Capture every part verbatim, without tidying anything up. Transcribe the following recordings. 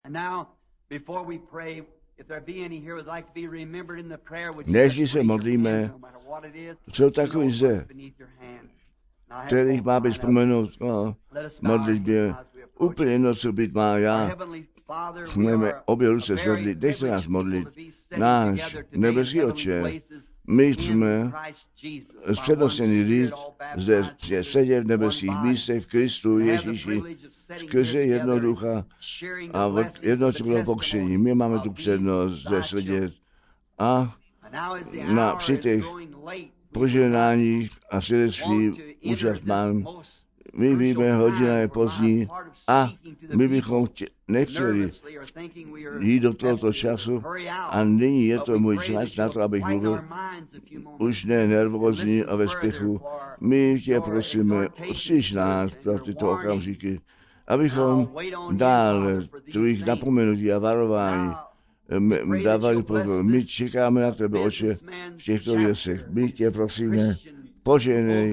Než se modlíme, jsou takový zde, kterých má být vzpomenout o modlitbě. Úplně jedno, co být má já. Jsme obě ruce zvedli, nechce nás modlit. Náš nebeský Otče, my jsme zpřednostněni říct, zde je sedět v nebeských místech v Kristu Ježíši skrze jednoho ducha a jednoho pokřtění. My máme tu přednost zde sedět a na, při těch požehnáních a svědectví účast mám. My víme, hodina je pozdní a my bychom chtě, nechtěli jít do tohoto času a nyní je to můj čas na to, abych mluvil už ne nervózní a ve spěchu. My tě prosíme, odstřiž nás pro tyto okamžiky, abychom dále tvých napomenutí a varování dávali pozor. My čekáme na tebe, Otče, v těchto věcech. My tě prosíme, požehnej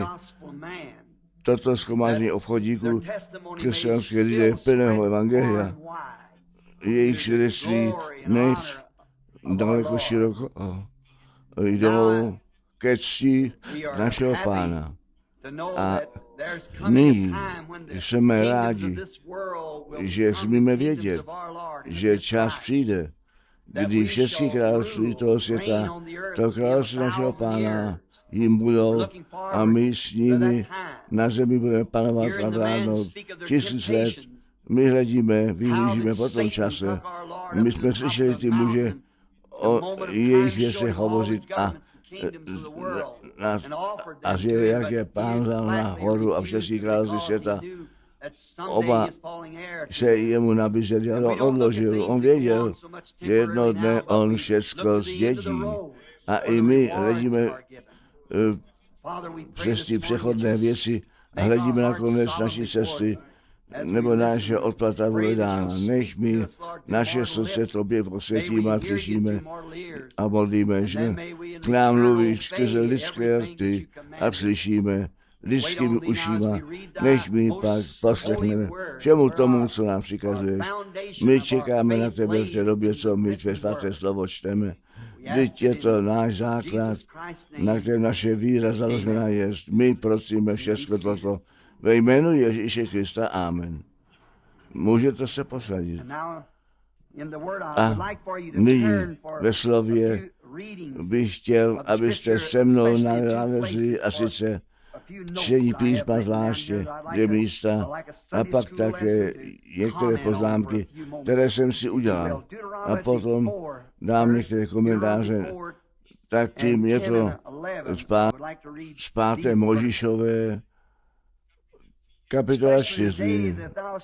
toto shromáždění obchodníků, křesťanské lidé plného evangelia, jejich svědectví než daleko široko jdou ke cti našeho Pána. A nyní jsme rádi, že smíme vědět, že čas přijde, kdy všechny království toho světa, toho království našeho Pána, jim budou a my s nimi na zemi budeme panovat a vládnout tisíc let. My hledíme, vyhlížíme po tom čase. My jsme slyšeli ty muže o jejich věcech hovořit a, a, a že jak je Pán vzal na horu a všechny království světa, oba se jemu nabízeli, ale on odložil. On věděl, že jednoho dne on všecko zdědí. A i my hledíme přes ty přechodné věci a hledíme na konec naší cesty, nebo naše odplata bude dána. Nech mi naše srdce tobě posvětíme a slyšíme a modlíme, že k nám mluvíš skrze lidské rty a slyšíme lidskými ušima. Nech mi pak poslechneme všemu tomu, co nám přikazuješ. My čekáme na tebe v té době, co my tvé svaté slovo čteme. Vždyť je to náš základ, na kterém naše víra založená je. My prosíme všechno toto ve jménu Ježíše Krista. Amen. Můžete se posadit. A nyní ve slově bych chtěl, abyste se mnou nalezli a sice čtení písma zvláště, dvě místa a pak také některé poznámky, které jsem si udělal. A potom dám některé komentáře. Tak tím je to z páté Mojžíšové kapitola čtyři.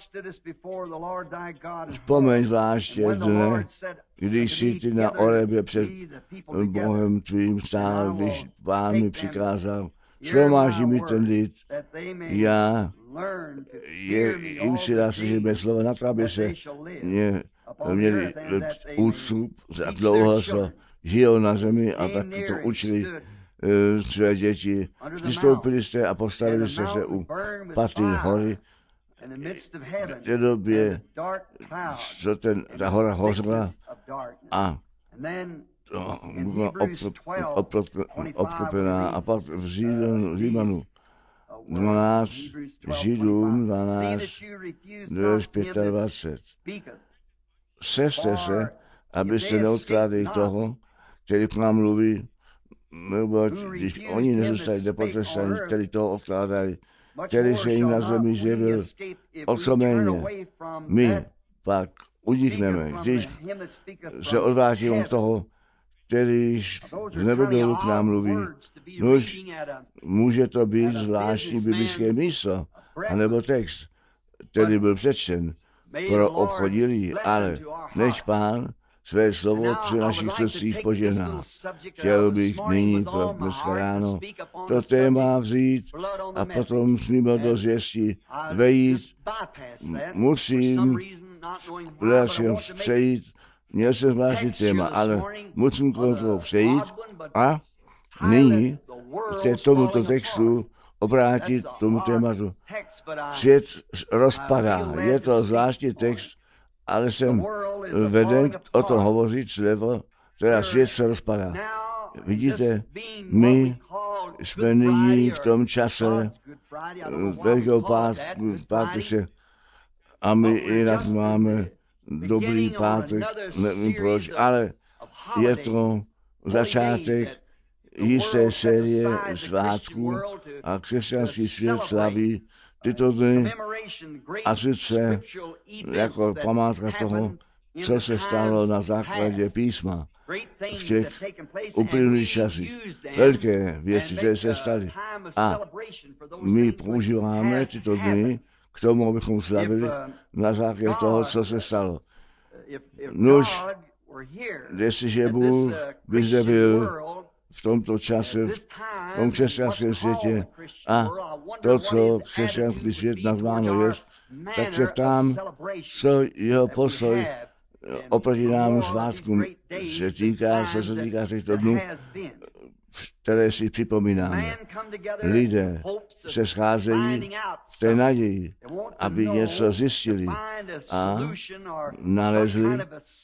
Vzpomeň zvláště dne, když jsi ty na Orebě před Bohem tvým stál, když Pán mi přikázal, shromáždí mi ten lid, já je, jim si dá slyšet mé slova na to, aby se mě, měli úctu za dlouho, co žijou na zemi a tak to učili uh, své děti. Přistoupili jste a postavili jste se u paty hory. V té době, co ten, ta hora hořela a byla obklopená a pak v Římanu dvanáct, Židům dvanáct, dvacet pět. Seste se, abyste neodkládali toho, který k nám mluví, nebo když oni nezůstali nepotestaní, který toho odkládají, který se jim na zemi zjevil, o co méně. My pak unikneme, když se odvážíme od toho, který z nebe dolů k nám mluví. Nož může to být zvláštní biblické místo, anebo text, který byl přečten pro obchodní lidi, ale než Pán své slovo při našich srdcích požehná. Chtěl bych nyní pro dneska ráno to téma vzít a potom s mimo do zvěstí vejít. Musím přejít, měl jsem zvláštní téma, ale musím kolem toho přejít a nyní k tomuto textu obrátit tomu tématu. Svět rozpadá, je to zvláštní text ale jsem veden o tom hovořit slevo, teda svět se rozpadá. Vidíte, my jsme nyní v tom čase Velkého pátku, pátku a my jinak máme dobrý pátek, nevím proč, ale je to začátek jisté série svátků a křesťanský svět slaví tyto dny a sice jako památka toho, co se stalo na základě písma v těch uplynulých časech. Velké věci, které se staly. A my používáme tyto dny k tomu, abychom slavili na základě toho, co se stalo. Nož, jestliže Bůh by zde byl v tomto čase, v tom křesťanském světě a to, co křesťanský svět nazváno je, tak se ptám, co jeho postoj oproti nám svátkům se týká, co se týká těchto dnů, které si připomínáme. Lidé se scházejí v té naději, aby něco zjistili a nalezli,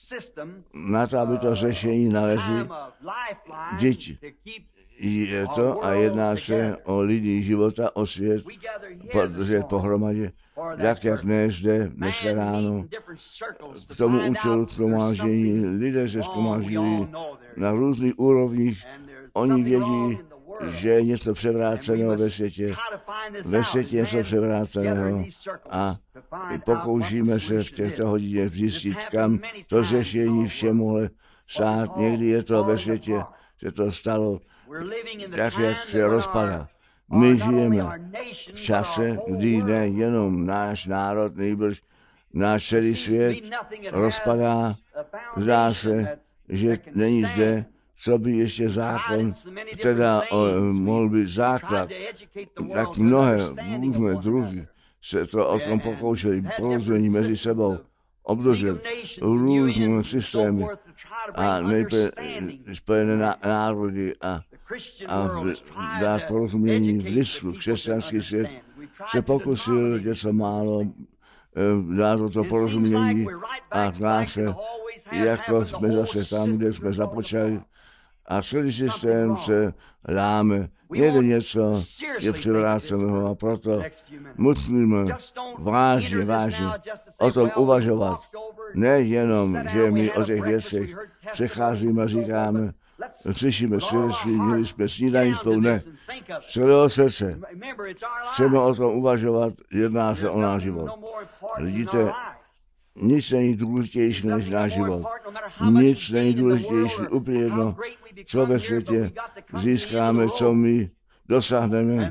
na to, aby to řešení nalezli. Děti je to a jedná se o lidi života, o svět, podržet pohromadě, tak jak ne zde dneska ráno. K tomu účelu shromáždění lidé se shromáždějí na různých úrovních. Oni vědí, že je něco převráceného ve světě. Ve světě něco převráceného a pokoušíme se v těchto hodinách zjistit, kam to řešení všemuhle sát. Někdy je to ve světě, že to stalo, tak jak se rozpadá. My žijeme v čase, kdy nejenom náš národ, nejbrž náš celý svět rozpadá. Zdá se, že není zde, co by ještě zákon, teda o, mohl být základ, tak mnohé různé druhy se to o tom pokoušeli, porozumění mezi sebou, obdržet různé systémy a nejprve Spojené národy a, a v, dát porozumění v listu. Křesťanský svět se pokusil něco málo dát to porozumění a dá se, jako jsme zase tam, kde jsme započali, a celý systém se láme. Někde něco je převráceného a proto musíme vážně, vážně o tom uvažovat. Nejenom, že my o těch věcech přecházíme a říkáme, slyšíme svědectví, měli jsme snídaní spolu, ne. Z celého srdce chceme o tom uvažovat, jedná se o náš život. Vidíte, nic není důležitější než náš život. Nic není důležitější, úplně jedno, co ve světě získáme, co my dosáhneme.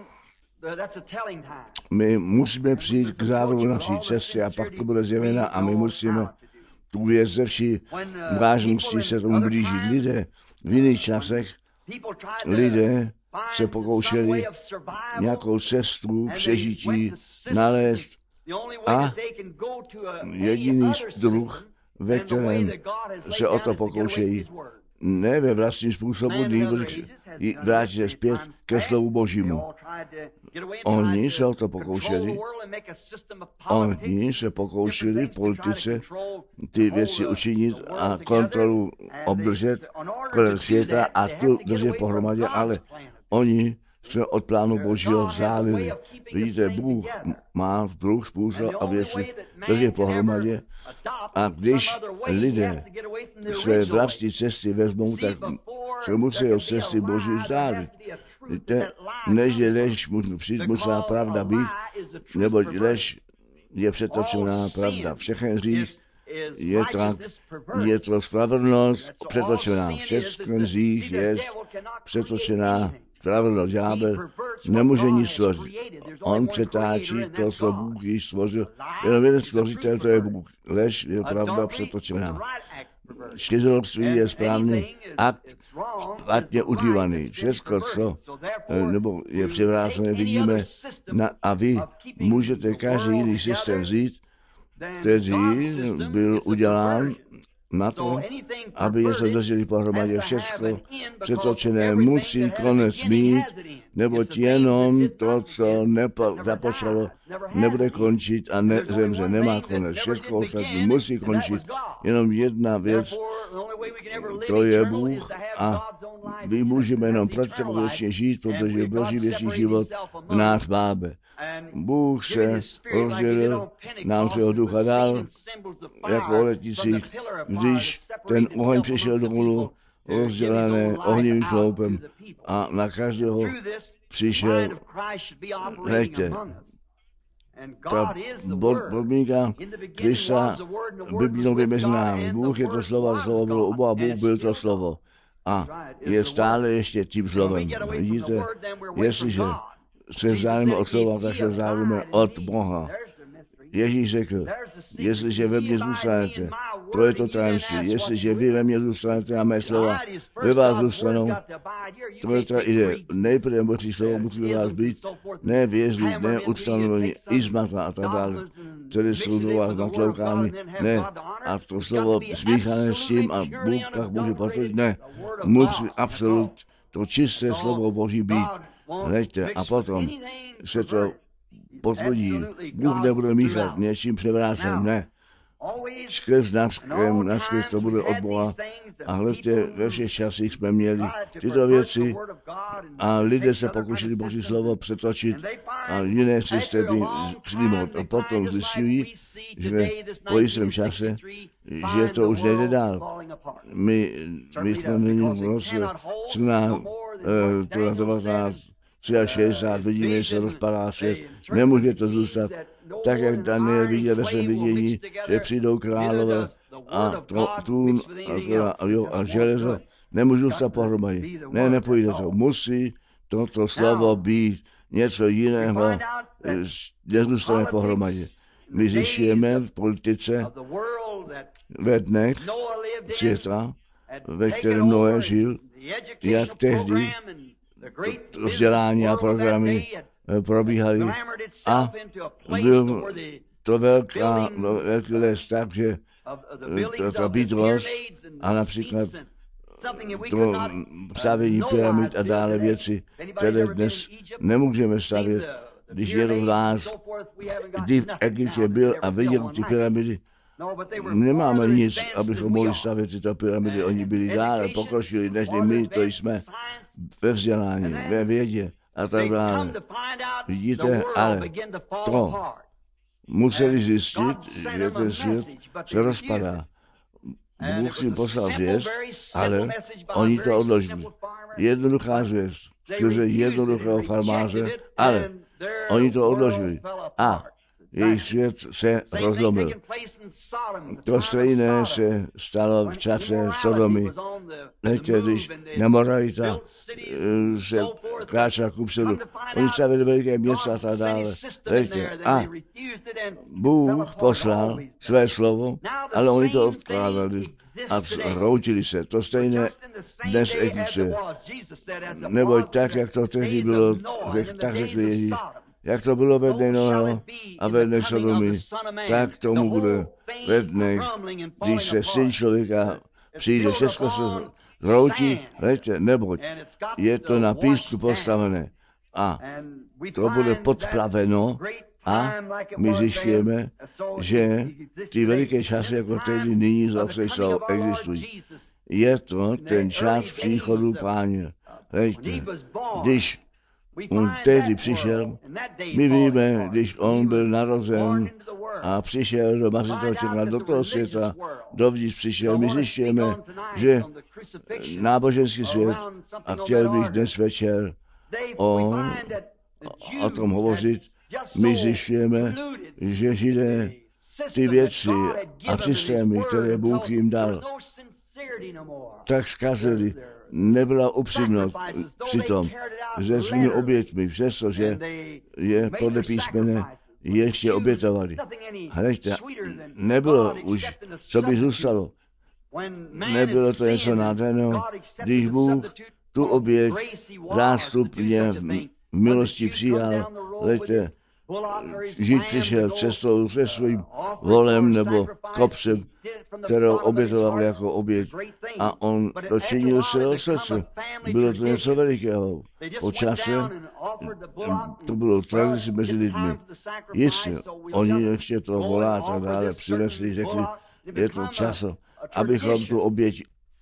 My musíme přijít k závěru naší cesty a pak to bude zjevena a my musíme tu věc ze vší vážností se tomu blížit. Lidé v jiných časech, lidé se pokoušeli nějakou cestu přežití nalézt a jediný druh, ve kterém se o to pokoušejí, ne ve vlastním způsobu, nýbrž vrátit se zpět ke slovu Božímu. Oni se o to pokoušeli, oni se pokoušeli v politice ty věci učinit a kontrolu obdržet kolem světa a tu držet pohromadě, ale oni se od plánu Božího vzdálili. Vidíte, Bůh má druh způsob a věci držet pohromadě a když lidé své vlastní cesty vezmou, tak se musí od cesty Boží vzdálit. Víte, než je lež, musí pravda být, neboť lež je přetočená pravda. Všechen hřích je tak, je to spravedlnost přetočená. Všechen hřích je přetočená spravedlnost. Ďábel nemůže nic stvořit. On přetáčí to, co Bůh již stvořil. Jenom jeden stvořitel, to je Bůh. Lež je pravda přetočená. Štězolství je správný akt, špatně udívaný. Všechno, co nebo je převrácené, vidíme na, a vy můžete každý jiný systém vzít, který byl udělán na to, aby něco drželi pohromadě. Všechno přetočené musí konec mít, neboť jenom to, co nepo, započalo, nebude končit a ne, zemře nemá konec. Všechno ostatní musí končit. Jenom jedna věc, to je Bůh a my můžeme jenom proti věčně žít, protože Boží věčný život v nás máme. Bůh se rozdělil, nám svého ducha dal, jako o letnici, když ten oheň přišel dolů, rozdělené ohnivým sloupem a na každého přišel, hejte, ta podmínka Krista by mělo být mezi námi. Bůh je to slovo, slovo bylo u Boha, Bůh byl to slovo a je stále ještě tím slovem. Vidíte, jestliže se vzdálíme od slova, tak se vzdálíme od Boha. Ježíš řekl, jestliže ve mně zůstanete, to je to tajemství, jestliže vy ve mně zůstanete a mé slova ve vás zůstanou, to je ta ide. Nejprve Boží slovo musí ve vás být, ne vězlit, ne ustanovení, izmata a tak dále, které jsou do vás natloukány, ne. A to slovo smíchané s tím a Bůh pak může potvrdit, ne. Musí absolut to čisté slovo Boží být. Hleďte, a potom se to potvrdí. Bůh nebude míchat něčím převráceným, ne. Skrz nářkem, nářkem to bude od Boha. A hledě, ve všech časích jsme měli tyto věci a lidé se pokušili Boží slovo přetočit a jiné systémy přijmout. A potom zjišťují, že po jistém čase, že to už nejde dál. My, my jsme nyní v roce devatenáct šedesát tři vidíme, že se rozpadá svět. Nemůže to zůstat. Tak, jak Daniel viděl ve svém vidění, že přijdou králové a tůn a, a, a železo, nemůžu zůstat pohromadě. Ne, nepůjde to. Musí toto slovo být něco jiného, nezůstane pohromadě. My zjišťujeme v politice ve dnech světa, ve kterém Noé žil, jak tehdy to vzdělání a programy probíhaly a byl to velká, velký les tak, že to, to bydlost a například to stavění pyramid a dále věci, které dnes nemůžeme stavět. Když někdo z vás, kdy v Egyptě byl a viděl ty pyramidy, nemáme nic, abychom mohli stavět tyto pyramidy. Oni byli dále pokročili, než my, to jsme ve vzdělání, ve vědě a tak dále. Vidíte, ale to museli zjistit, že ten svět se rozpadá. Bůh jim poslal zvěst, ale oni to odložili. Jednoduchá zvěst, skrze jednoduchého farmáře, ale oni to odložili. A jejich svět se rozlomil. To stejné se stalo v čase Sodomy. Víte, když nemoralita se kráčela kupředu. Oni stavili veliké města a tak dále. Víte, a Bůh poslal své slovo, ale oni to odkládali a routili se. To stejné dnes v Egyptě. Neboť tak, jak to tehdy bylo, tak řekl Ježíš, jak to bylo ve dne Noého a ve dne Sodomy, tak tomu bude ve dnech, když se syn člověka přijde. Všechno se zhroutí, lejte, neboť je to na písku postavené a to bude podplaveno a my zjišťujeme, že ty veliké časy, jako tehdy nyní zase jsou, existují. Je to ten čas příchodu Páně. Lejte, když on tehdy přišel, my víme, když on byl narozen a přišel do Mazitočina, do toho světa, dovnitř přišel, my zjišťujeme, že náboženský svět, a chtěl bych dnes večer o, o tom hovořit, my zjišťujeme, že Židé ty věci a systémy, které Bůh jim dal, tak zkazili. Nebyla upřímnost při tom, že svými oběťmi, přestože je podle písmene ještě obětovali. Hleďte, nebylo už, co by zůstalo. Nebylo to něco nádherného, když Bůh tu oběť zástupně v milosti přijal, hleďte, Žid přišel cestou se svým volem nebo kopcem, kterou obětoval jako oběť. A on to činil svého srdce. Bylo to něco velikého. Po čase to bylo tradici mezi lidmi. Jistě, oni ještě to volá a dále přinesli, řekli, je to čas, abychom tu oběť.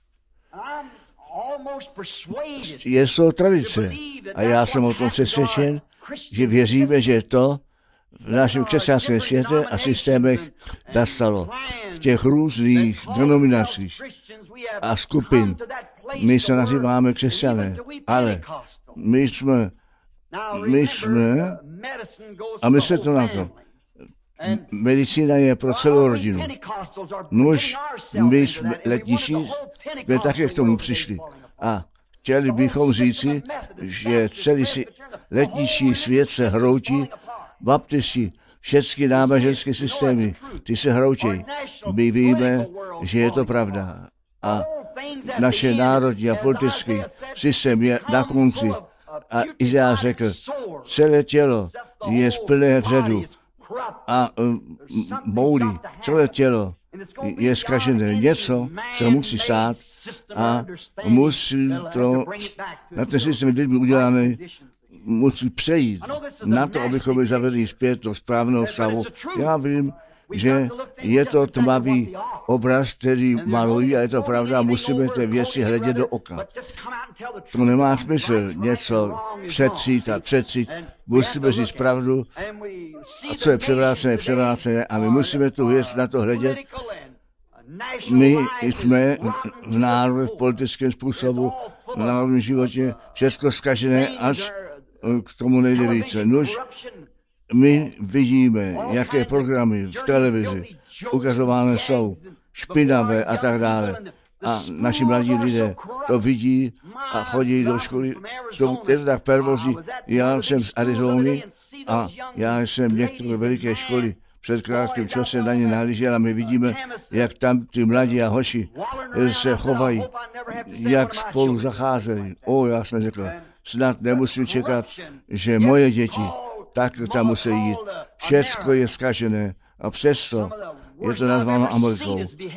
Je to tradice. A já jsem o tom přesvědčen, že věříme, že to v našem křesťanském světě a systémech nastalo. V těch různých denominacích a skupin. My se nazýváme křesťané, ale my jsme, my jsme, a myslete na to, medicína je pro celou rodinu. Nož, my jsme letniční, jsme také k tomu přišli. A chtěli bychom říci, že celý letniční svět se hroutí, baptisti, všechny náboženské systémy, ty se hroutějí. My víme, že je to pravda. A naše národní a politický systém je na konci. A Izajáš řekl, celé tělo je plné vředu a boulí, celé tělo je zkažené. Něco se musí stát a musí to na ten systém lidmi udělané musí přejít na to, abychom je zavedli zpět do správného stavu. Já vím, že je to tmavý obraz, který malují a je to pravda, musíme ty věci hledět do oka. To nemá smysl něco přecít a přecít. Musíme říct pravdu a co je převrácené, převrácené a my musíme tu věc na to hledět. My jsme v národě, v politickém způsobu, v národním životě všechno zkažené až k tomu nejde více. Nož, my vidíme, jaké programy v televizi ukazovány jsou, špinavé a tak dále. A naši mladí lidé to vidí a chodí do školy. Je to tak pervozní. Já jsem z Arizony a já jsem některé veliké školy před krátkým časem na ně nahlížel a my vidíme, jak tam ty mladí a hoši se chovají, jak spolu zacházejí. O, já jsem řekl, snad nemusím čekat, že moje děti tak tam musí jít. Všecko je zkažené a přesto je to nazváno Amerikou.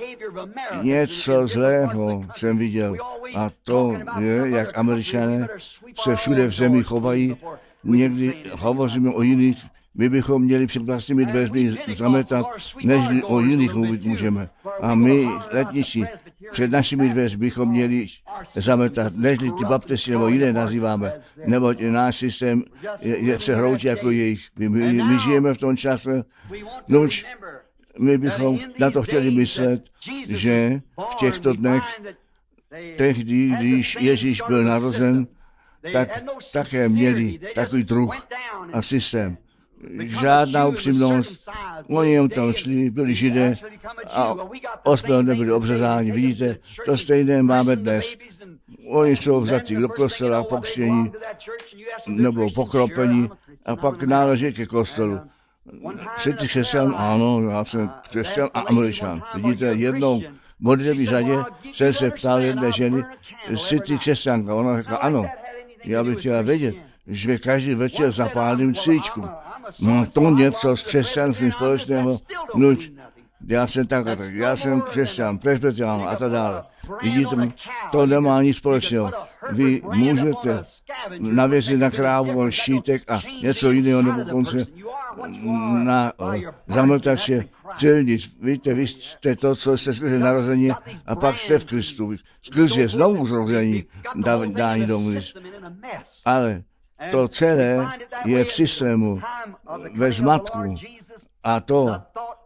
Něco zlého jsem viděl a to je, jak Američané se všude v zemi chovají. Někdy hovoříme o jiných, my bychom měli před vlastními dveřmi zametat, než o jiných mluvit můžeme. A my, letniční, před našimi dveřmi bychom měli zametat, než ty baptisti nebo jiné nazýváme, neboť náš systém je, je se hroutí jako jejich. My, my, my žijeme v tom čase, noč, my bychom na to chtěli myslet, že v těchto dnech, tehdy, když Ježíš byl narozen, tak také měli takový druh a systém. Žádná upřímnost, oni jen tam šli, byli Židé a osmého nebyli obřezáni. Vidíte, to stejné máme dnes. Oni jsou vzati do kostela, pokřtění nebo pokropení a pak náleží ke kostelu. Jsi ty křesťan? Ano, já jsem křesťan a Američan. Vidíte, jednou v modlitební řadě jsem se ptal jedné ženy, jsi ty křesťanka? Ona řekla, ano. Já bych chtěla vědět, že každý večer zapálím svíčku. No to něco s křesťanstvím společného, nuč, já jsem takhle, tak já jsem křesťan, presbyterián a tak dále. Vidíte, to nemá nic společného. Vy můžete navěsit na krávu šítek a něco jiného, nebo konce na zamltače silnic. Víte, vy jste to, co jste skrze narození a pak jste v Kristu. Skrze znovu zrození dání domů. Ale to celé je v systému, ve zmatku. A to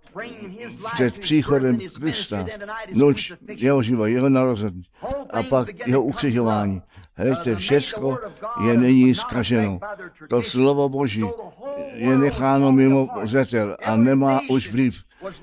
před příchodem Krista, noč jeho život, jeho narození a pak jeho ukřižování. Hleďte, všecko je nyní zkaženo. To slovo Boží je necháno mimo zřetel a nemá už vliv,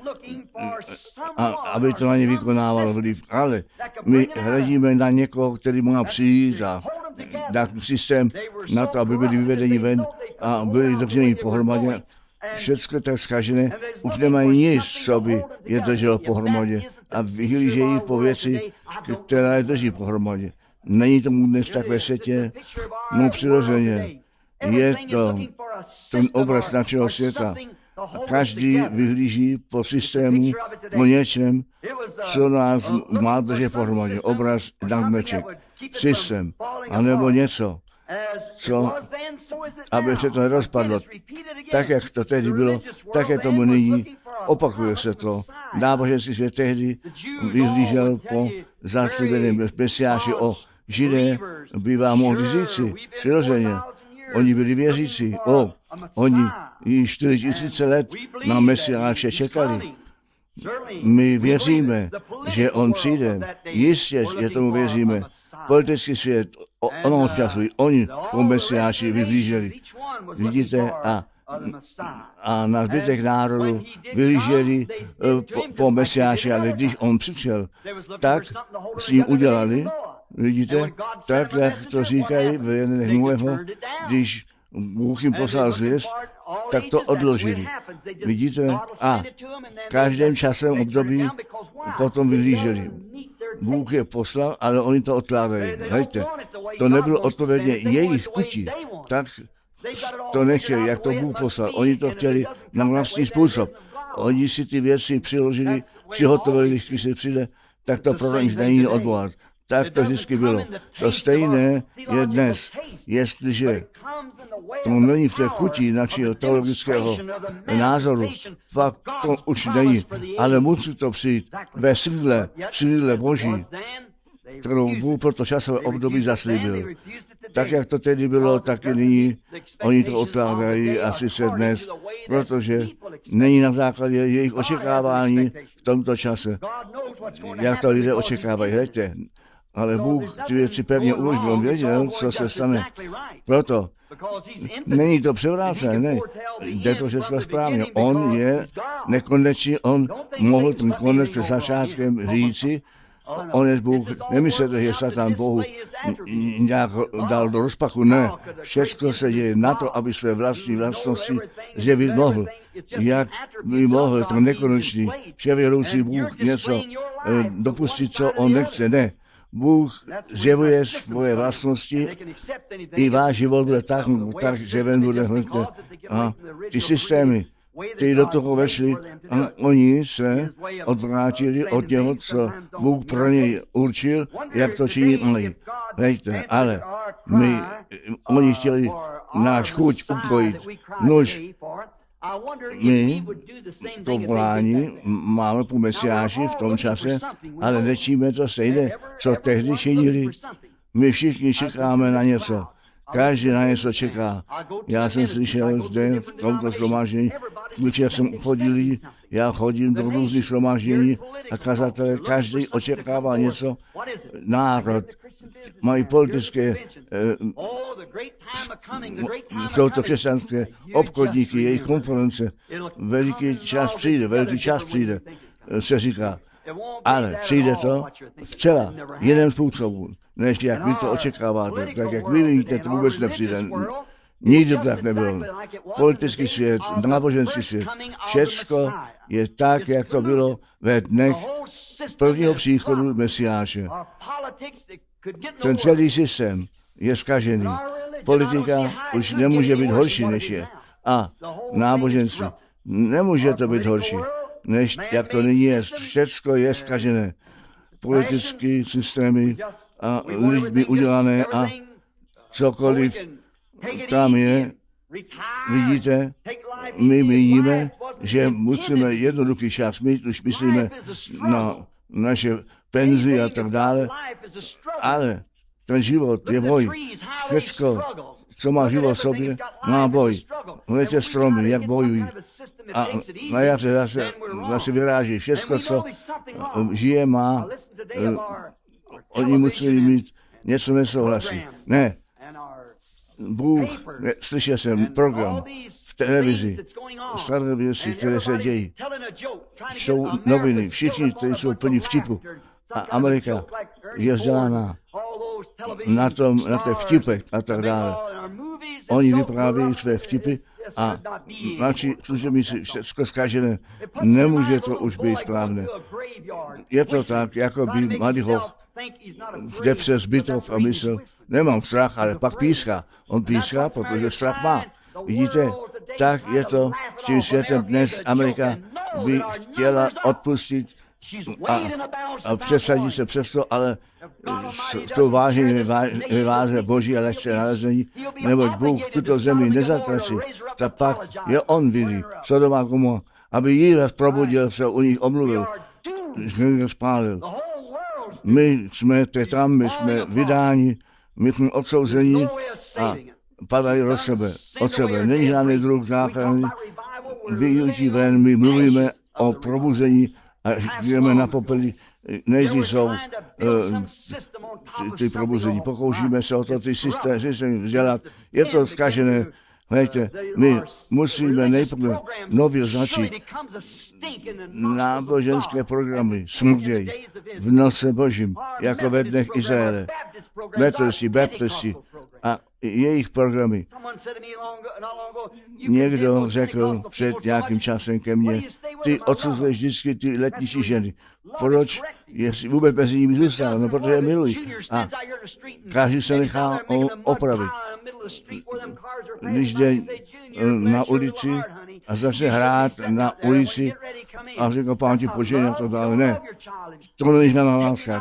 a, aby to na ně vykonávalo vliv. Ale my hledíme na někoho, který má přijít a na systém na to, aby byli vyvedeni ven a byli drženi pohromadě. Všecko tak zkažené, už nemají nic, co by je drželo pohromadě a vyhlížejí po věci, která je drží pohromadě. Není tomu dnes tak ve světě, no přirozeně. Je to ten obraz našeho světa. A každý vyhlíží po systému, po něčem, co nás má držet pohromadě. Obraz, nadmeček, systém, anebo něco, co, aby se to nerozpadlo. Tak, jak to tehdy bylo, tak je tomu nyní, opakuje se to. Náboženský svět tehdy vyhlížel po zaslíbeném Mesiáši. O Židé bývá mohli říci, přirozeně. Oni byli věřící. O, oni již čtyřicet let na Mesiáše čekali. My věříme, že on přijde. Jistě, že tomu věříme. Politický svět, ono času, oni po Mesiáši vyhlíželi. Vidíte, a, a na zbytek národu vyhlíželi po, po Mesiáši, ale když on přišel, tak s ním udělali, vidíte, tak, jak to říkají v jedné Noého, když Bůh jim poslal zvěst, tak to odložili. Vidíte? A v každém časovém období potom vyhlíželi. Bůh je poslal, ale oni to odkládají. Hejte, to nebylo odpovědně jejich chutí, tak to nechtěli, jak to Bůh poslal. Oni to chtěli na vlastní způsob. Oni si ty věci přiložili, přihotovili, když se přijde, tak to pro nich není od Boha. Tak to vždycky bylo. To stejné je dnes. Jestliže to není v té chuti našeho teologického názoru, pak to už není. Ale musí to přijít ve síle, síle Boží, kterou Bůh pro to časové období zaslíbil. Tak, jak to tedy bylo, tak i nyní oni to odkládají asi se dnes, protože není na základě jejich očekávání v tomto čase. Jak to lidé očekávají, hejte. Ale Bůh ty věci pevně uložil, on věděl, co se stane. Proto není to převrácené, ne. Jde to všechno správně. On je nekonečný, on mohl ten konec před začátkem říci, on je Bůh. Nemyslete, že Satan Bohu nějak dal do rozpachu, ne. Všecko se děje na to, aby své vlastní vlastnosti zjevit mohl. Jak by mohl ten nekonečný, vševědoucí Bůh něco dopustit, co on nechce, ne. Bůh zjevuje svoje vlastnosti, i váš život bude tak, tak zjeven bude hledte. A ty systémy, ty do toho vešli, a oni se odvrátili od něho, co Bůh pro něj určil, jak to činit mají. Hejte, ale my, oni chtěli náš chuť ukojit. Nož, my to volání máme po Mesiáši v tom čase, ale nečíme to stejné, co tehdy činili. My všichni čekáme na něco. Každý na něco čeká. Já jsem slyšel zde v tomto shromáždění, když jsem chodil, já chodím do různých shromáždění a kazatelé, každý očekává něco. Národ, mají politické, eh, jsou to křesťanské obchodníky, jejich konference. Veliký čas přijde, veliký čas přijde, se říká. Ale přijde to vcela jiným způsobem, než jak vy to očekáváte. Tak jak vy vidíte, to vůbec nepřijde. Nikdy tak nebylo. Politický svět, náboženský svět, všecko je tak, jak to bylo ve dnech prvního příchodu Mesiáše. Ten celý systém je zkažený. Politika už nemůže být horší, než je. A náboženství nemůže to být horší, než jak to nyní je. Všecko je zkažené. Politické systémy a lidmi udělané a cokoliv tam je, vidíte, my vidíme, že musíme jednoduchý čas mít, už myslíme na naše penzi a tak dále, ale ten život je boj. Všecko, co má život v sobě, má boj. Hledajte stromy, jak bojují. A na jaře zase, zase vyráží. Všecko, co žije, má, oni musí mít něco nesouhlasí. Ne. Bůh, ne, slyšel jsem program v televizi, staré věci, které se dějí. Jsou noviny, všichni, kteří jsou plní vtipu. A Amerika je vzdána na tom, na té vtipech a tak dále. Oni vyprávějí své vtipy a naši služebníci všechno zkažené. Nemůže to už být správné. Je to tak, jako by Madichov jde přes bytov a myslel, nemám strach, ale pak píská. On píská, protože strach má. Vidíte, tak je to s tím světem dnes. Amerika by chtěla odpustit a, a přesadí se přesto, ale s, s tou váží vyváze Boží a lehce nalezení, neboť Bůh tuto zemi nezatrací, tak pak je on vidí, Sodoma a Gomorra, aby jí probudil, se u nich omluvil, že spálil. My jsme tam, my jsme vydáni, my jsme odsouzení a padají od sebe, od sebe. Není žádný druh záchrany. Vyjítí ven, my mluvíme o probuzení a žijeme na popeli. Nejdřív jsou uh, ty, ty probuzení. Pokoušíme se o to ty systémy vzdělat. Je to zkažené. Hejte, my musíme nejprve nově začít náboženské programy smrději v nose Božím, jako ve dnech Izraele, metodisti, baptisti a jejich programy. Někdo řekl před nějakým časem ke mně, ty odsuzuješ vždycky ty letniční ženy. Proč? Jestli vůbec mezi nimi zůstal, no protože je milují. A každý se nechá opravit. Když jde na ulici a začne hrát na ulici a řekl, pán ti požehnej a to dále. Ne, to není žádná láska.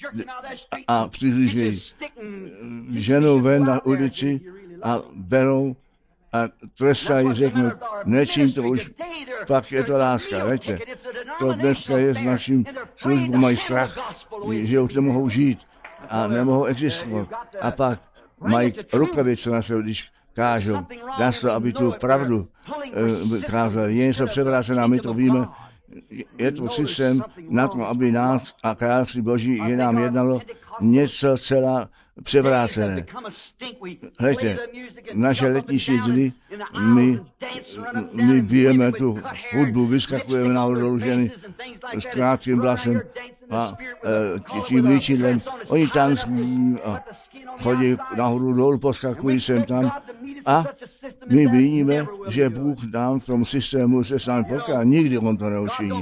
A přihlížejí ženou ven na ulici a berou a trestají, řeknou, nečím to už, pak je to láska, víte. To dneska je s naším službou, mají strach, že už nemohou žít a nemohou existovat. A pak mají rukavice na sebe, když kážou. Dá se to, aby tu pravdu e, kázali. Je něco převrácená, my to víme. Je to systém na to, aby nás a království Boží je nám jednalo něco celá převrácené. Hleďte, naše letniční dny, my, my bijeme tu hudbu, vyskakujeme nahoru dolů ženy s krátkým vlasem a e, tím líčidlem. Oni tancují a chodí nahoru dolů, poskakují sem tam a my vidíme, že Bůh nám v tom systému se s námi potká. Nikdy on to neučiní.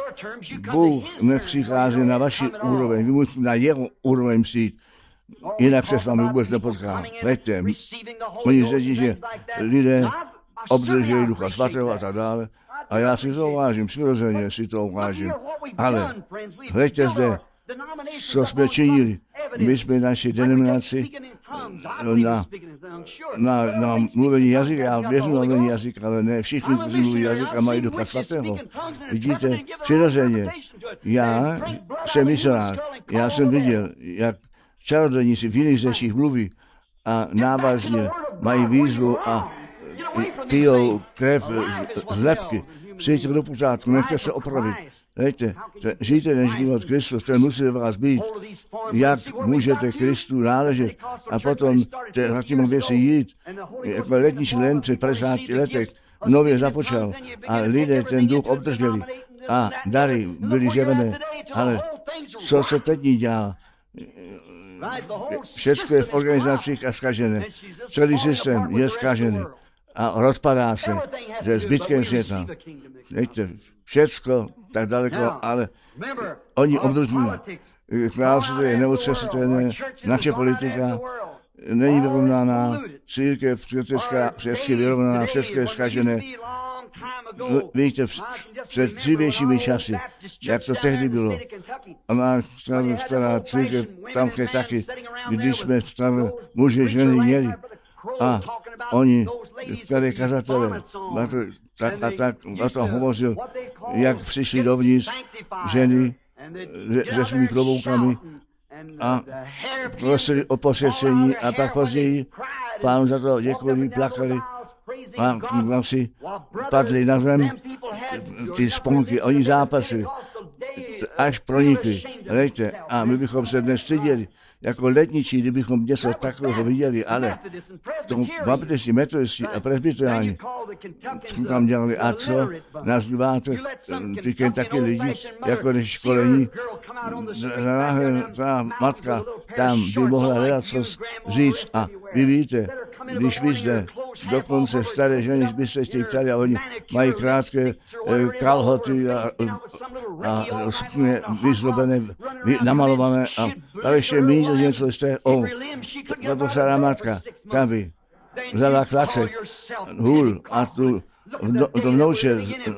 Bůh nepřichází na vaši úroveň, vy musíte na jeho úroveň přijít. Jinak se s vámi vůbec nepotká. Veďte, oni řečí, že lidé obdrží Ducha Svatého a tak dále. A já si to uvážím, přirozeně si to uvážím. Ale hleďte zde, co jsme činili. My jsme naši denominaci na, na, na mluvení jazyka, já věřím na mluvení jazyka, ale ne všichni, kteří mluví jazyka, mají Ducha Svatého. Vidíte, přirozeně, já jsem misionář, já jsem viděl, jak čarodějníci v jiných řečích mluví a návazně mají výzvu a pijou krev z lepky. Přijďte do pořádku, nechte se opravit. Hejte, žijte ten život Kristus, ten musí ve vás být. Jak můžete Kristu náležet a potom za těmi věci jít. Jako letniční len před padesáti letech nově započal a lidé ten duch obdrželi a dary byly zjevené. Ale co se teď dělá? Všechno je v organizacích a zkažené. Celý systém je zkažený a rozpadá se ze zbytkem světa. Víte, všecko tak daleko, ale oni obdržují. Království je neotřesitelné, naše politika není vyrovnaná, církev světská je vyrovnaná, všechno je zkažené. Víte, před dřívějšími časy, jak to tehdy bylo, a má stará, stará církev, tam je taky, když jsme staré muže, ženy měli, a oni, tady kazatele, tak a tak o tom hovořil, jak přišli dovnitř ženy se, se svými kloboukami a prosili o posvěcení a pak později Pánu za to děkovali, plakali a vlastně padli na zem ty sponky, oni zápasili, až pronikli, lejte, a my bychom se dnes styděli, jako letničí, kdybychom něco takového viděli, ale to baptisti, metodisti a presbyteriáni jsme tam dělali, a co nazýváte ty Kentucky lidi, jako když školení, ta matka tam by mohla hledat co říct a vy víte, když vy zde dokonce staré ženy byste chtěli ptali a oni mají krátké eh, kalhoty a, a, a sukně vyzlobené, vy, namalované a, a ještě míníte něco jste, o, tato stará matka, ta by vzala klacek, hůl a tu to vnouče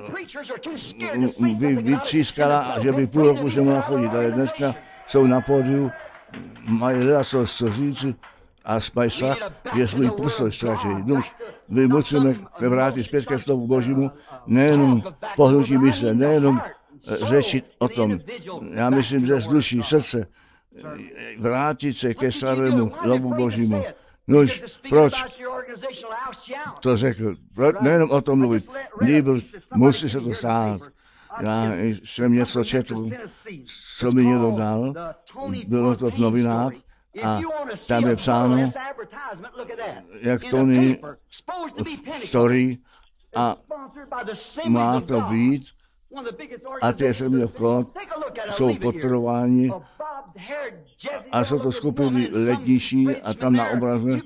vy, vytřískala, že by půl roku už nemohla chodit, ale dneska jsou na pódiu, mají leda co, co říct a mají strach, že svůj postoj ztratí. My musíme se vrátit zpět ke slovu Božímu, nejenom pohnutí mysle, nejenom řečit o tom. Já myslím, že z duší, srdce, vrátit se ke starému slovu Božímu. Nož, proč? To řekl. Proč? Nejenom o tom mluvit. Nýbrž musí se to stát. Já jsem něco četl, co mi někdo dal, bylo to v novinách a tam je psáno, jak Tony story a má to být a ty jsem v kód, jsou podporováni a jsou to skupiny letnější a tam na obraze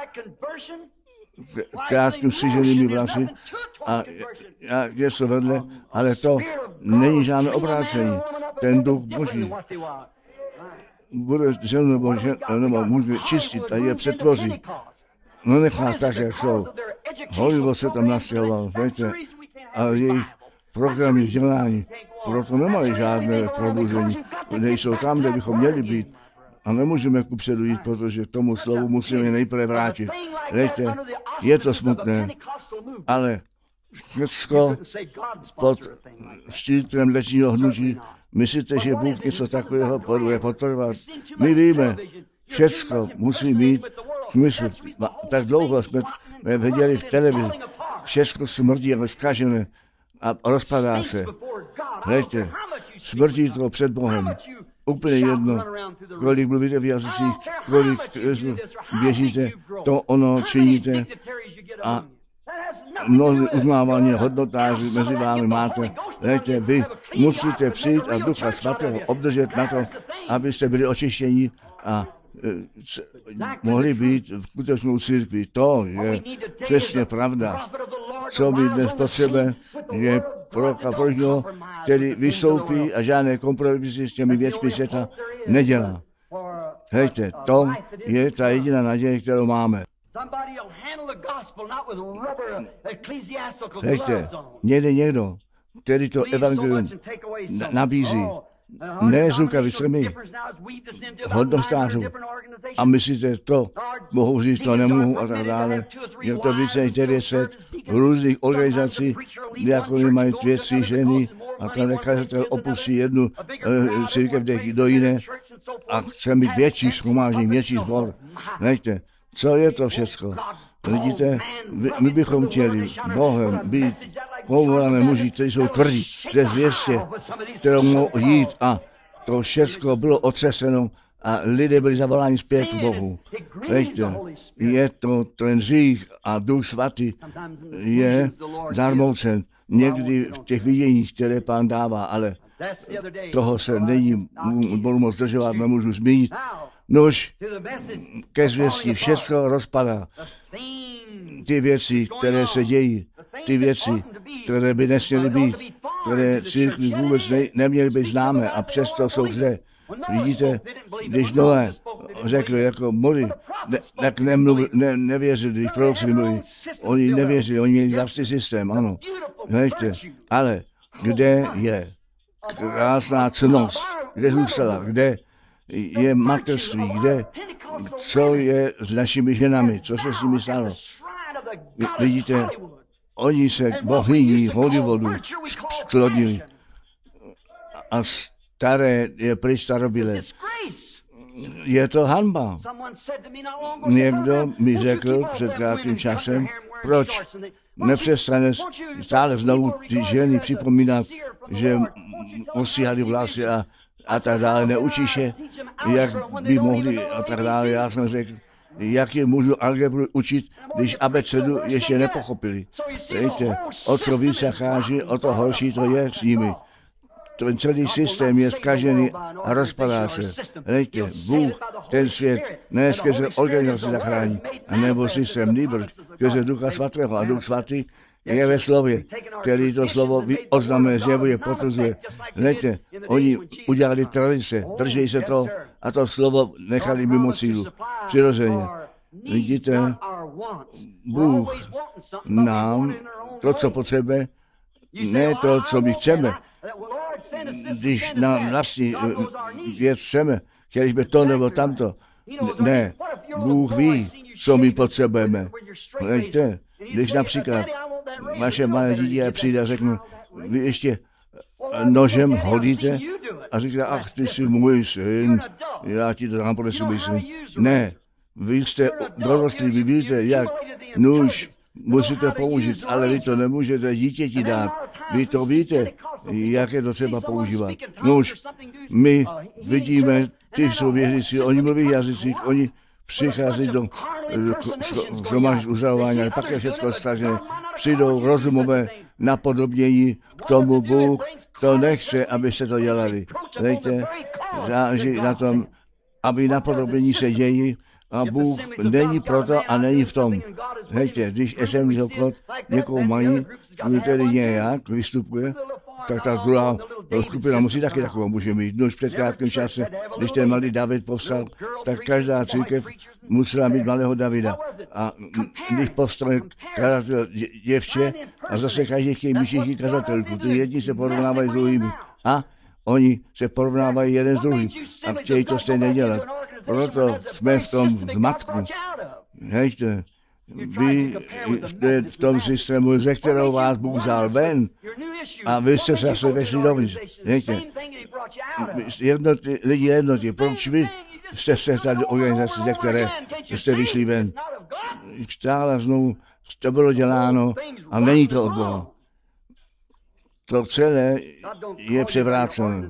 krátkým stříženými vlasy a něco vedle, ale to není žádné obrácení. Ten duch Boží bude ženu nebo, žen, nebo může čistit a je přetvoří. No nechá tak, jak jsou. Hollywood se tam nastěhoval, víte, a jejich programy vzdělání, proto nemají žádné probuzení. Nejsou tam, kde bychom měli být. A nemůžeme kupředu jít, protože tomu slovu musíme nejprve vrátit. Víte, je to smutné, ale všechno pod štítem letního hnutí, myslíte, že Bůh něco takového bude podporovat? My víme, všechno musí mít smysl. Tak dlouho jsme viděli v televizi, všechno smrdí a zkažené a rozpadá se. Víte, smrdí to před Bohem. Úplně jedno, kolik mluvíte v jazycích, kolik běžíte, to ono činíte a mnohdy uznávání hodnotáři mezi vámi máte. Víte, vy musíte přijít a Ducha Svatého obdržet na to, abyste byli očištěni a mohli být v skutečnou církvi. To je přesně pravda. Co my dnes potřebujeme, je proroka Božího, který vystoupí a žádné kompromisy s těmi věcmi světa nedělá. Hejte, to je ta jediná naděje, kterou máme. Hejte, někde někdo, který to evangelium nabízí, ne s rukavicemi, hodnostářů. A myslíte, to mohou říct, to nemohu a tak dále. Je to více než devět set různých organizací, jako mají dvě, tři ženy a ten kazatel opustí jednu uh, církev do jiné a chce mít větší shromáždění, větší sbor. Víte, co je to všecko? Vidíte, my bychom chtěli Bohem být povolané muži, kteří jsou tvrdí, ze zvěstě, kterou mohou jít a to všechno bylo otřeseno a lidé byli zavoláni zpět k Bohu. Víte, je to ten řík a Duch Svatý je zarmoucen někdy v těch viděních, které Pán dává, ale toho se není, budu moc zdržovat, nemůžu zmínit. Nož ke zvěstí všechno rozpadá. Ty věci, které se dějí, ty věci, které by nesměly být, které církvi vůbec ne, neměly být známé a přesto jsou zde. Vidíte, když Noé řekl jako mori, ne, tak nemluv, ne, nevěřili, když proroci mluví. Oni nevěřili, oni měli vlastní systém, ano. Víte, ale kde je krásná cnost, kde zůstala, kde je mateřství, kde, co je s našimi ženami, co se s nimi stalo. Vidíte, oni se k bohyní Hollywoodu sklonili a staré je pryč starobylé. Je to hanba. Někdo mi řekl před krátkým časem, proč nepřestane stále znovu ty ženy připomínat, že ostříhali vlasy a, a tak dále, neučí se, jak by mohli a tak dále. Já jsem řekl, jak je můžu algebru učit, když abecedu ještě nepochopili. Víte, o co víc se cháží, o to horší to je s nimi. Ten celý systém je zkažený a rozpadá se. Víte, Bůh ten svět ne skrze organizaci zachrání, anebo systém nýbrž, skrze Ducha Svatého. A Duch Svatý je ve slově, který to slovo oznamuje, zjevuje, potvrzuje. Víte, oni udělali tradice, drží se to a to slovo nechali mimo sílu. Přirozeně. Vidíte, Bůh nám to, co potřebuje, ne to, co my chceme. Když na vlastní věc chceme, chtěli jsme to nebo tamto. Ne, Bůh ví, co my potřebujeme. Víte, když například vaše malé dítě přijde a řekne, vy ještě nožem hodíte? A říká, ach, ty jsi můj syn, já ti to dám podle svůj syn. Ne, vy jste dorostlí, vy víte, jak nůž musíte použít, ale vy to nemůžete dítěti dát. Vy to víte, jak je to třeba používat. Nůž, my vidíme, ty jsou věřící, oni mluví jazycích, oni přichází do zhromaždění uzdravování, ale pak je všechno strašné. Přijdou rozumové napodobnění k tomu. Bůh to nechce, abyste to dělali. Víte, záleží na tom, aby napodobnění se dějí a Bůh není proto a není v tom. Víte, když esemní obchod někoho mají, kdo tedy nějak vystupuje, tak ta druhá skupina musí taky takovou může mít. No už před krátkým čase, když ten malý David povstal, tak každá církev musela mít malého Davida. A když povstal kazatel děvče a zase každý chtějí mít všichni kazatelku. Ty jedni se porovnávají s druhými. A oni se porovnávají jeden s druhým a chtějí to stejně dělat. Proto jsme v tom zmatku. Hejte, vy jste v tom systému, ze kterého vás Bůh vzal ven a vy jste zase vešli dovnitř. Hejte, jednotí, lidi jednotí, proč vy jste se tady organizace, ze které jste vyšli ven? Stále znovu to bylo děláno a není to od Boha. To celé je převrácené.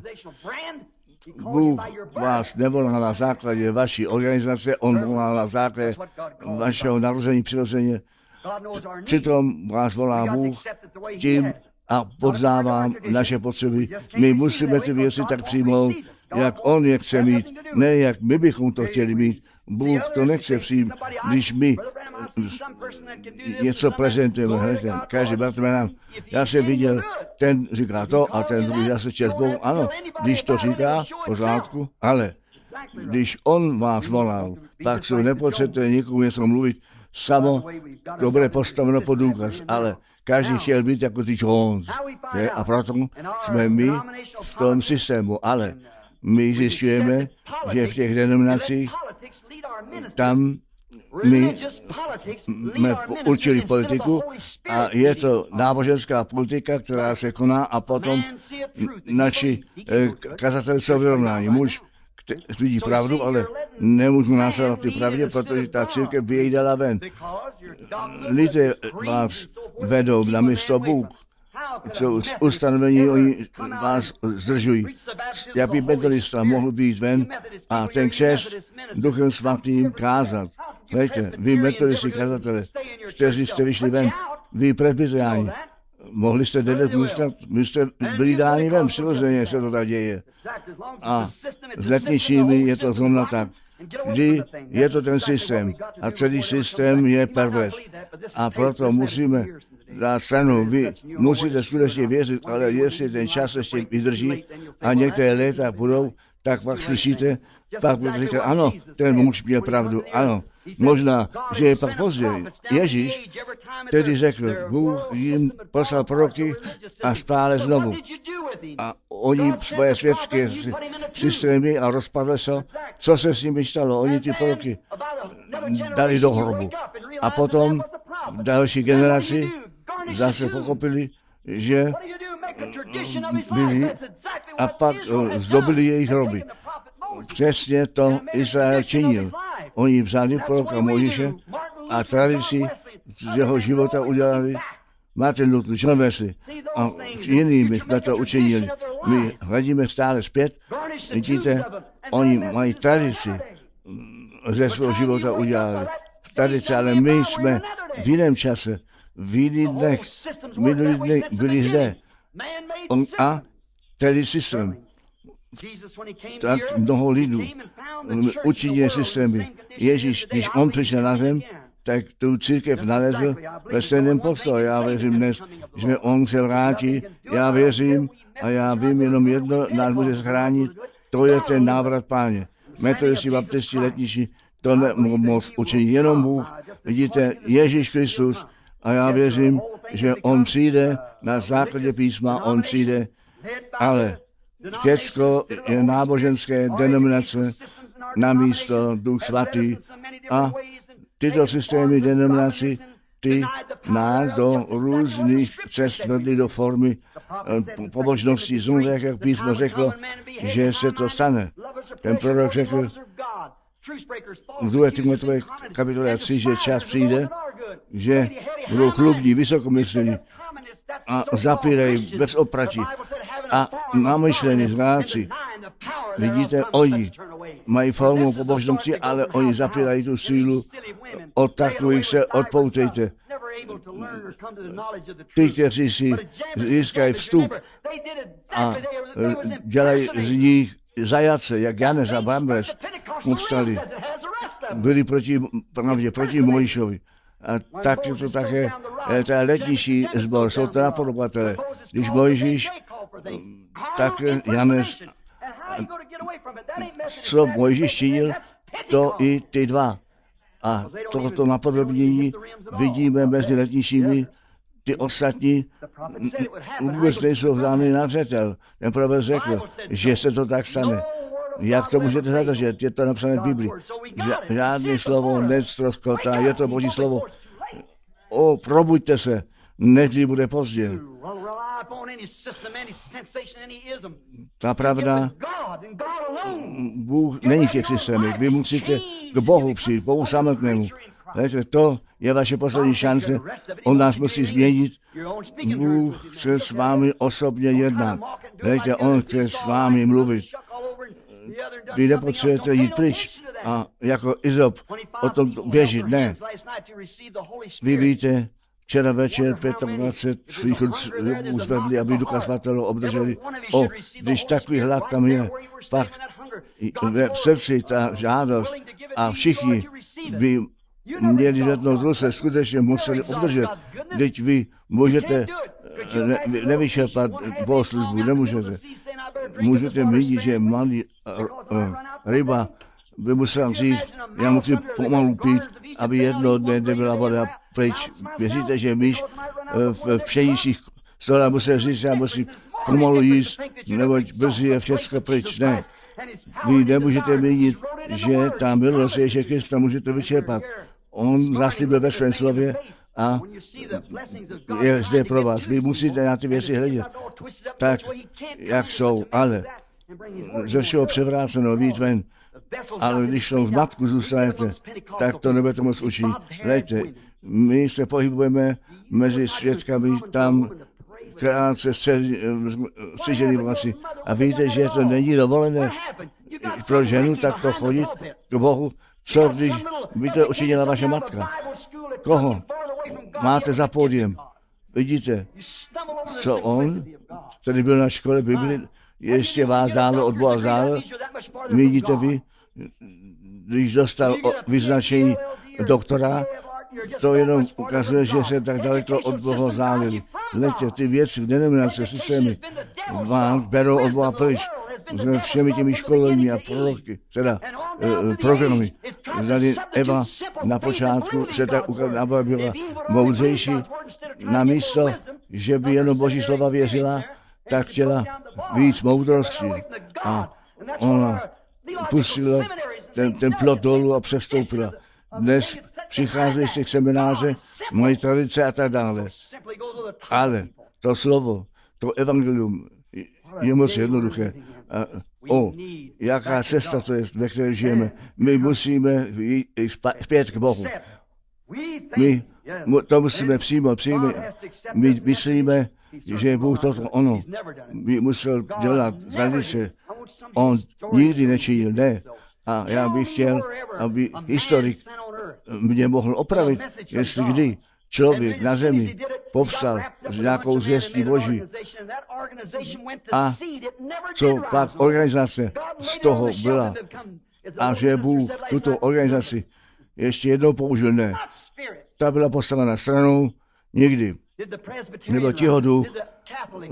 Bůh vás nevolal na základě vaší organizace, on volal na základě vašeho narození přirozeně. Přitom vás volá Bůh tím a poznává naše potřeby. My musíme ty věci tak přijmout, jak on je chce mít, ne jak my bychom to chtěli mít. Bůh to nechce přijít, když my něco prezentujeme. Každý bratr nám, já jsem viděl, ten říká to a ten druhý zase čest Bohu. Ano, když to říká, pořádku, ale když on vás volal, pak se nepotřebujete nikomu něco mluvit, samo to bude postaveno pod důkaz, ale každý chtěl být jako ty Jones. A proto jsme my v tom systému, ale my zjišťujeme, že v těch denominacích tam my jsme učili politiku a je to náboženská politika, která se koná a potom naši kazatelé jsou vyrovnání. Muž vidí pravdu, ale nemůžu následovat ty pravdě, protože ta církev by jej dala ven. Lidé vás vedou na místo Bůh. Jsou ustanovení, oni vás zdržují. Jak by metodista mohl být ven a ten křest Duchem Svatým kázat. Víte, vy metodisti kazatele, kteří jste vyšli ven, vy presbyteriáni, mohli jste dedet zůstat, vy jste byli dáni ven, přirozeně se to tak děje. A s letničními je to zrovna tak. Vždy je to ten systém a celý systém je pervers. A proto musíme dát stranu. Vy musíte skutečně věřit, ale jestli ten čas ještě vydrží a některé léta budou, tak pak slyšíte, pak budete říkat, ano, ten muž měl pravdu, ano. Možná, že je pak později. Ježíš tedy řekl, Bůh jim poslal proroky a stále znovu. A oni svoje světské systémy a rozpadly se. Co se s nimi stalo? Oni ty proroky dali do hrobu. A potom v další generaci zase pochopili, že byli a pak zdobili jejich hroby. Přesně to Izrael činil. Oni vzali proroka Mojžíše a tradici z jeho života udělali Martin Luther, John Wesley a jinými jsme to učinili. My hledíme stále zpět, vidíte, oni mají tradici ze svého života udělali. Tradice, ale my jsme v jiném čase, v jiných dnech, minulý dny byli zde. On, a celý systém. Tak mnoho lidů učinili systémy. Ježíš, když on přišel na zem, tak tu církev nalezl ve stejném postoji. Já věřím dnes, že on se vrátí. Já věřím a já vím jenom jedno, nás může zachránit. To je ten návrat Páně. Metodisti, baptisti, letniční, To nemohl učinit jenom Bůh. Vidíte, Ježíš Kristus, a já věřím, že on přijde na základě písma, on přijde, ale Řecko je náboženské denominace na místo Duch Svatý a tyto systémy denominací ty nás do různých cest vedly do formy pobožnosti. Znovu, jak písmo řeklo, že se to stane. Ten prorok řekl v druhé Timoteové kapitole tři, že čas přijde, že budou chlubní, vysokomyslní a zapírají bez opratí a namyšlení zráci. Vidíte, oni mají formu pobožnosti, ale oni zapírají tu sílu. Od takových se odpoutejte. Ty, kteří si získají vstup a dělají z nich zajace, jak Janez a Bambres povstali, byli proti, pravdě, proti Mojžíšovi. A tak je to také ten letnější sbor, jsou to napodobatelé. Když Mojžíš, tak Janez, co Mojžíš činil, to i ty dva. A tohoto napodobnění vidíme mezi letnějšími, ty ostatní vůbec nejsou vzány na zřetel. Ten prorok řekl, že se to tak stane. Jak to můžete zadržet? Je to napsané v Biblii. Žádné slovo neztroskotá, je to Boží slovo. O, probuďte se, než bude pozdě. Ta pravda, Bůh není v těch systémech. Vy musíte k Bohu přijít, Bohu samotnému. Víte, to je vaše poslední šance. On nás musí změnit. Bůh chce s vámi osobně jednat. Víte, on chce s vámi mluvit. Vy nepotřebujete jít pryč a jako Izop o tom běžit. Ne. Vy víte, včera večer dvacet pět svých lidů zvedli, aby Ducha Svatého obdrželi. O, když takový hlad tam je, pak v srdci ta žádost a všichni by měli zvednout ruce, skutečně museli obdržet. Teď vy můžete ne, nevyčerpat bohoslužbu, nemůžete. Můžete vidět, že malý ryba by musela říct, já musím pomalu pít, aby jedno dne nebyla voda pryč. Věříte, že myš v, v pšeničích stola musel říct, já musím pomalu jíst, neboť brzy je všechno pryč. Ne. Vy nemůžete vidět, že ta milost Ježíše Krista můžete vyčerpat. On zaslíbil ve svém slově a je zde pro vás. Vy musíte na ty věci hledět tak, jak jsou, ale ze všeho převráceno víc ven. Ale když v zmatku zůstanete, tak to nebudete moc učit. Lejte, my se pohybujeme mezi svědkami tam krátce střižený vlasy. A víte, že to není dovolené pro ženu takto chodit k Bohu. Co když by to učinila vaše matka? Koho máte za pódiem? Vidíte, co on, který byl na škole Bibli, ještě vás dále od Boha vzdál. Vidíte vy, když dostal vyznačení doktora, to jenom ukazuje, že se tak daleko od Boha vzdálili. Letě, ty věci, denominace, systémy vám berou od Boha pryč. S všemi těmi školami a proroky, teda eh, programy. Zdali Eva na počátku se tak ukázala, byla moudřejší, na místo, že by jenom Boží slova věřila, tak chtěla víc moudrosti. A ona pustila ten, ten plot dolů a přestoupila. Dnes přicházejí z těch semináře, moje tradice a tak dále. Ale to slovo, to evangelium je moc jednoduché. A, o, jaká cesta to je, ve které žijeme. My musíme jít zpět k Bohu. My to musíme přijmout, přijmout. My myslíme, že Bůh toto ono by musel dělat tradice. On nikdy nečinil, ne. A já bych chtěl, aby historik mě mohl opravit, jestli kdy člověk na zemi povstal s nějakou zvěstí Boží. A co pak organizace z toho byla? A že Bůh tuto organizaci ještě jednou použil, ne. Ta byla postavena stranou nikdy. Nebo tiho duch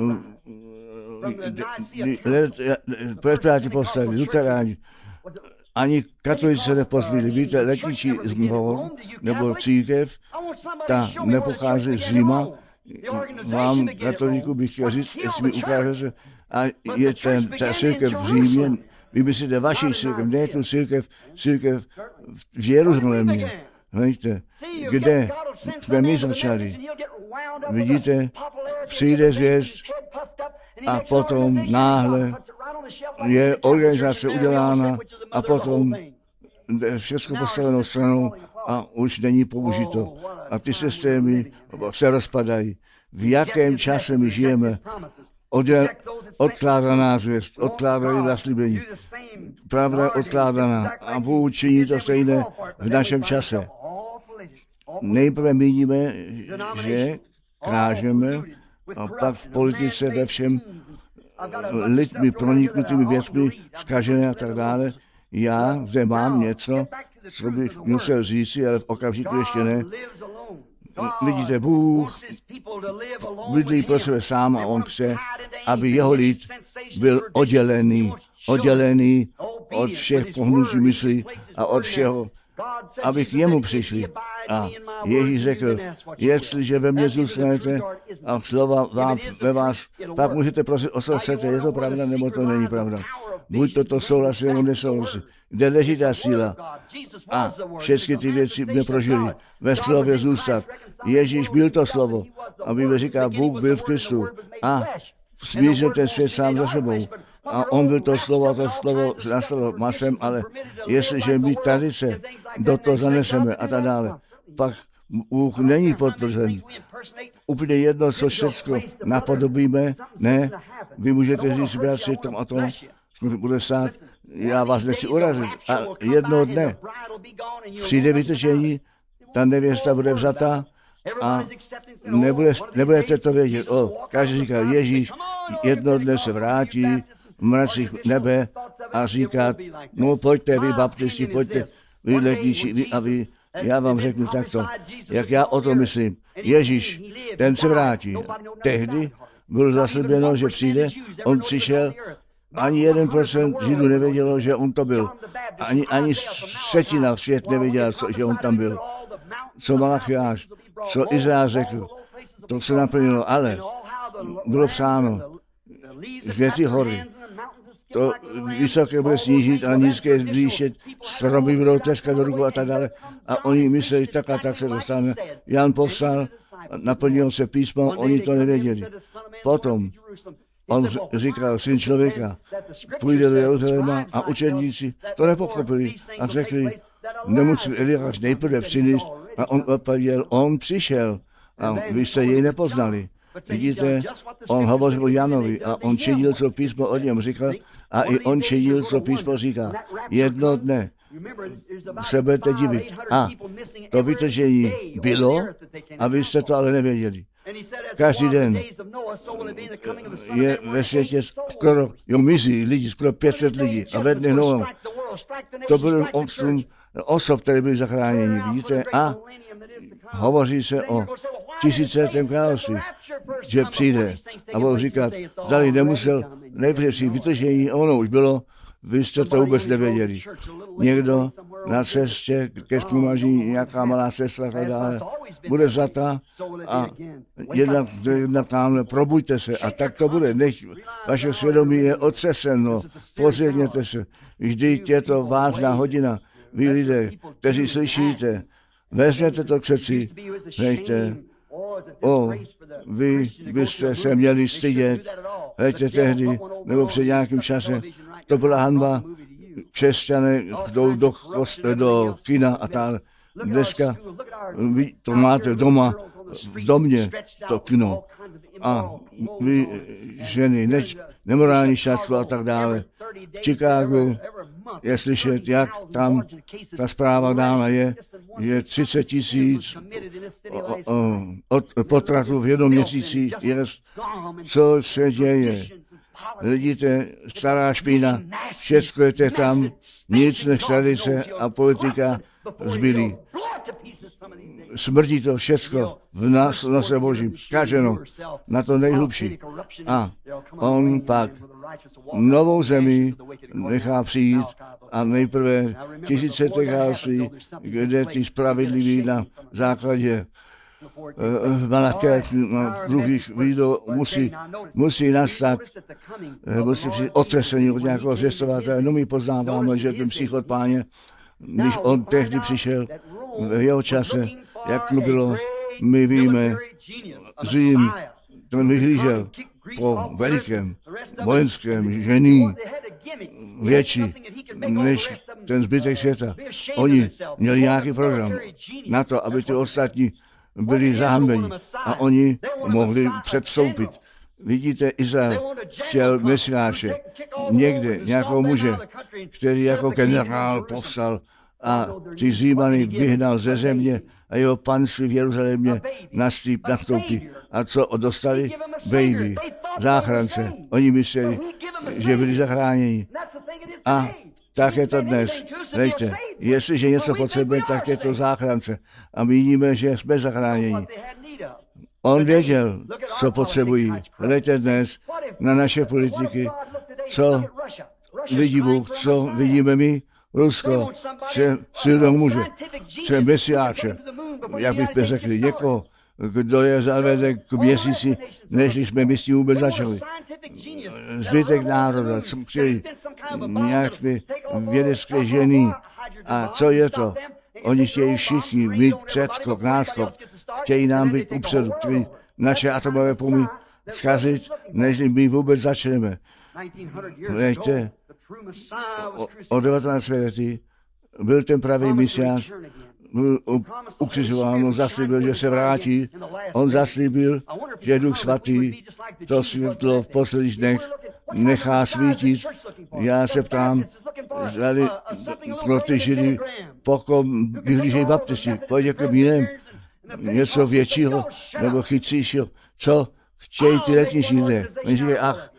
presbytáři postavili, luteráni, ani katolici se nepozvili. Víte, letičí zbor nebo církev, ta nepochází z Říma. Vám, katolíku, bych chtěl říct, jestli mi ukážete, a je ten, ta církev v Římě, vy myslíte vaší církev, ne tu církev, církev v Jeruzalémě. Víte, kde jsme my začali. Vidíte, přijde zvěst a potom náhle je organizace udělána a potom všechno postaveno stranou a už není použito. A ty systémy se rozpadají. V jakém čase my žijeme? Odkládaná zvěst, odkládaný zaslíbení. Pravda je odkládaná a Bůh činí to stejné v našem čase. Nejprve míníme, že kážeme a pak v politice ve všem lidmi proniknutými věcmi, zkažené a tak dále. Já zde mám něco, co bych musel říct, ale v okamžiku ještě ne. Vidíte, Bůh bydlí pro sebe sám a on chce, aby jeho lid byl oddělený, oddělený od všech pohnutí myslí a od všeho, aby k němu přišli. A Ježíš řekl, jestliže ve mně zůstanete a slova vám, ve vás, pak můžete prosit o co chcete, je to pravda, nebo to není pravda. Buď to to souhlasí, nebo nesouhlasí. Kde leží ta síla? A všechny ty věci jsme prožili. Ve slově zůstat. Ježíš byl to slovo. A Bible říká, Bůh byl v Kristu. A smířil ten svět sám za sebou. A on byl to slovo, a to slovo nastalo masem, ale jestliže my tradice do toho zaneseme a tak dále, pak Bůh není potvrzen. Úplně jedno, co všechno napodobíme, ne, vy můžete říct, bratři, tom a tom, bude stát, já vás nechci urazit. A jednoho dne přijde vytržení, ta nevěsta bude vzata a nebude, nebudete to vědět. O, každý říká, Ježíš jednoho dne se vrátí v mracích nebe a říká, no pojďte vy baptisti, pojďte vy letníči, vy a vy. Já vám řeknu takto, jak já o tom myslím. Ježíš, ten se vrátí. Tehdy bylo zaslíbeno, že přijde, on přišel, ani jeden procent Židů nevědělo, že on to byl. Ani, ani setina svět nevěděla, co, že on tam byl. Co Malachiáš, co Izrael řekl, to se naplnilo, ale bylo psáno, že ty hory, to vysoké bude snížit a nízké zvýšit, stromy budou tleskat do rukou a tak dále. A oni mysleli, tak a tak se dostane. Jan povstal, naplnil se písmo, oni to nevěděli. Potom on říkal, syn člověka, půjde do Jeruzaléma a učedníci to nepochopili a řekli, nemusel Eliáš nejprve přinést a on odpověděl, on přišel a vy jste jej nepoznali. Vidíte, on hovořil Janovi a on činil, co písmo o něm říkal a i on činil, co písmo říká. Jedno dne se budete divit. A to vytržení bylo a vy jste to ale nevěděli. Každý den je ve světě skoro, jo, mizí lidi, skoro pět set lidí a ve dne Noého. To byl osm osob, které byly zachráněni, vidíte, a hovoří se o tisíciletém království, že přijde a budou říkat, zdali nemusel nejprve přijít vytržení, ono už bylo, vy jste to vůbec nevěděli. Někdo na cestě ke zklumaží, nějaká malá sestra a tak dále, bude vzata a jedna, jedna tamhle, probuďte se a tak to bude, nech vaše svědomí je otřeseno, pozvědněte se, vždyť je to vážná hodina, vy lidé, kteří slyšíte, vezměte to k srdci, hejte, o, vy byste se měli stydět, hejte tehdy, nebo před nějakým časem, to byla hanba, křesťané jdou do, do, do kina a tak. Dneska vy to máte doma, v domě, to kino. A vy ženy, ne, nemorální šatstvo a tak dále. V Chicagu je slyšet, jak tam ta zpráva dána je, je třicet tisíc potratů v jednom měsíci. Je, co se děje? Vidíte, stará špína, všechno je tam, nic než tradice a politika zbylí. Smrdí to všecko v nás, nose Božím, zkaženo na to nejhlubší. A on pak novou zemi nechá přijít A nejprve tisícileté království, kde ty spravedliví na základě Malaké na druhých výjdou musí, musí nastat, musí přijít otřesení od nějakého zvěstovatele. No my poznáváme, že ten příchod Páně, když on tehdy přišel v jeho čase, jak to bylo, my víme, Řím, ten vyhlížel po velikém vojenském žení větší než ten zbytek světa. Oni měli nějaký program na to, aby ty ostatní byli zahambeni a oni mohli předstoupit. Vidíte, Izrael chtěl Mesiáše, někde nějakou muže, který jako generál povstal a ty Římany vyhnal ze země a jeho panství v Jeruzalémě nastoupí. A co dostali? Baby, záchrance. Oni mysleli, že byli zachráněni. A tak je to dnes. Hejte, jestliže něco potřebuje, tak je to záchrance. A my vidíme, že jsme zachráněni. On věděl, co potřebují. Hledajte dnes na naše politiky, co vidí Bůh, co vidíme my. Rusko chce silného muže, chce Mesiáše, jak bychom řekli, někoho, kdo je zaveden k měsíci, než jsme my s tím vůbec začali. Zbytek národa, co chtějí nějaké vědecké ženy. A co je to? Oni chtějí všichni mít předskok, náskok, chtějí nám být upředu, chtějí naše atomové pumy zkazit, než my vůbec začneme. Víte, o, o devatenácté letí byl ten pravý mesiáš, byl ukřižován, on zaslíbil, že se vrátí, on zaslíbil, že Duch Svatý to světlo v posledních dnech nechá svítit. Já se ptám, tady pro ty Židy, pokud vyhlížejí baptisti, pojď k jiném, něco většího nebo chytřejšího, co chtějí ty letnější lidé. Oni říkají, ach,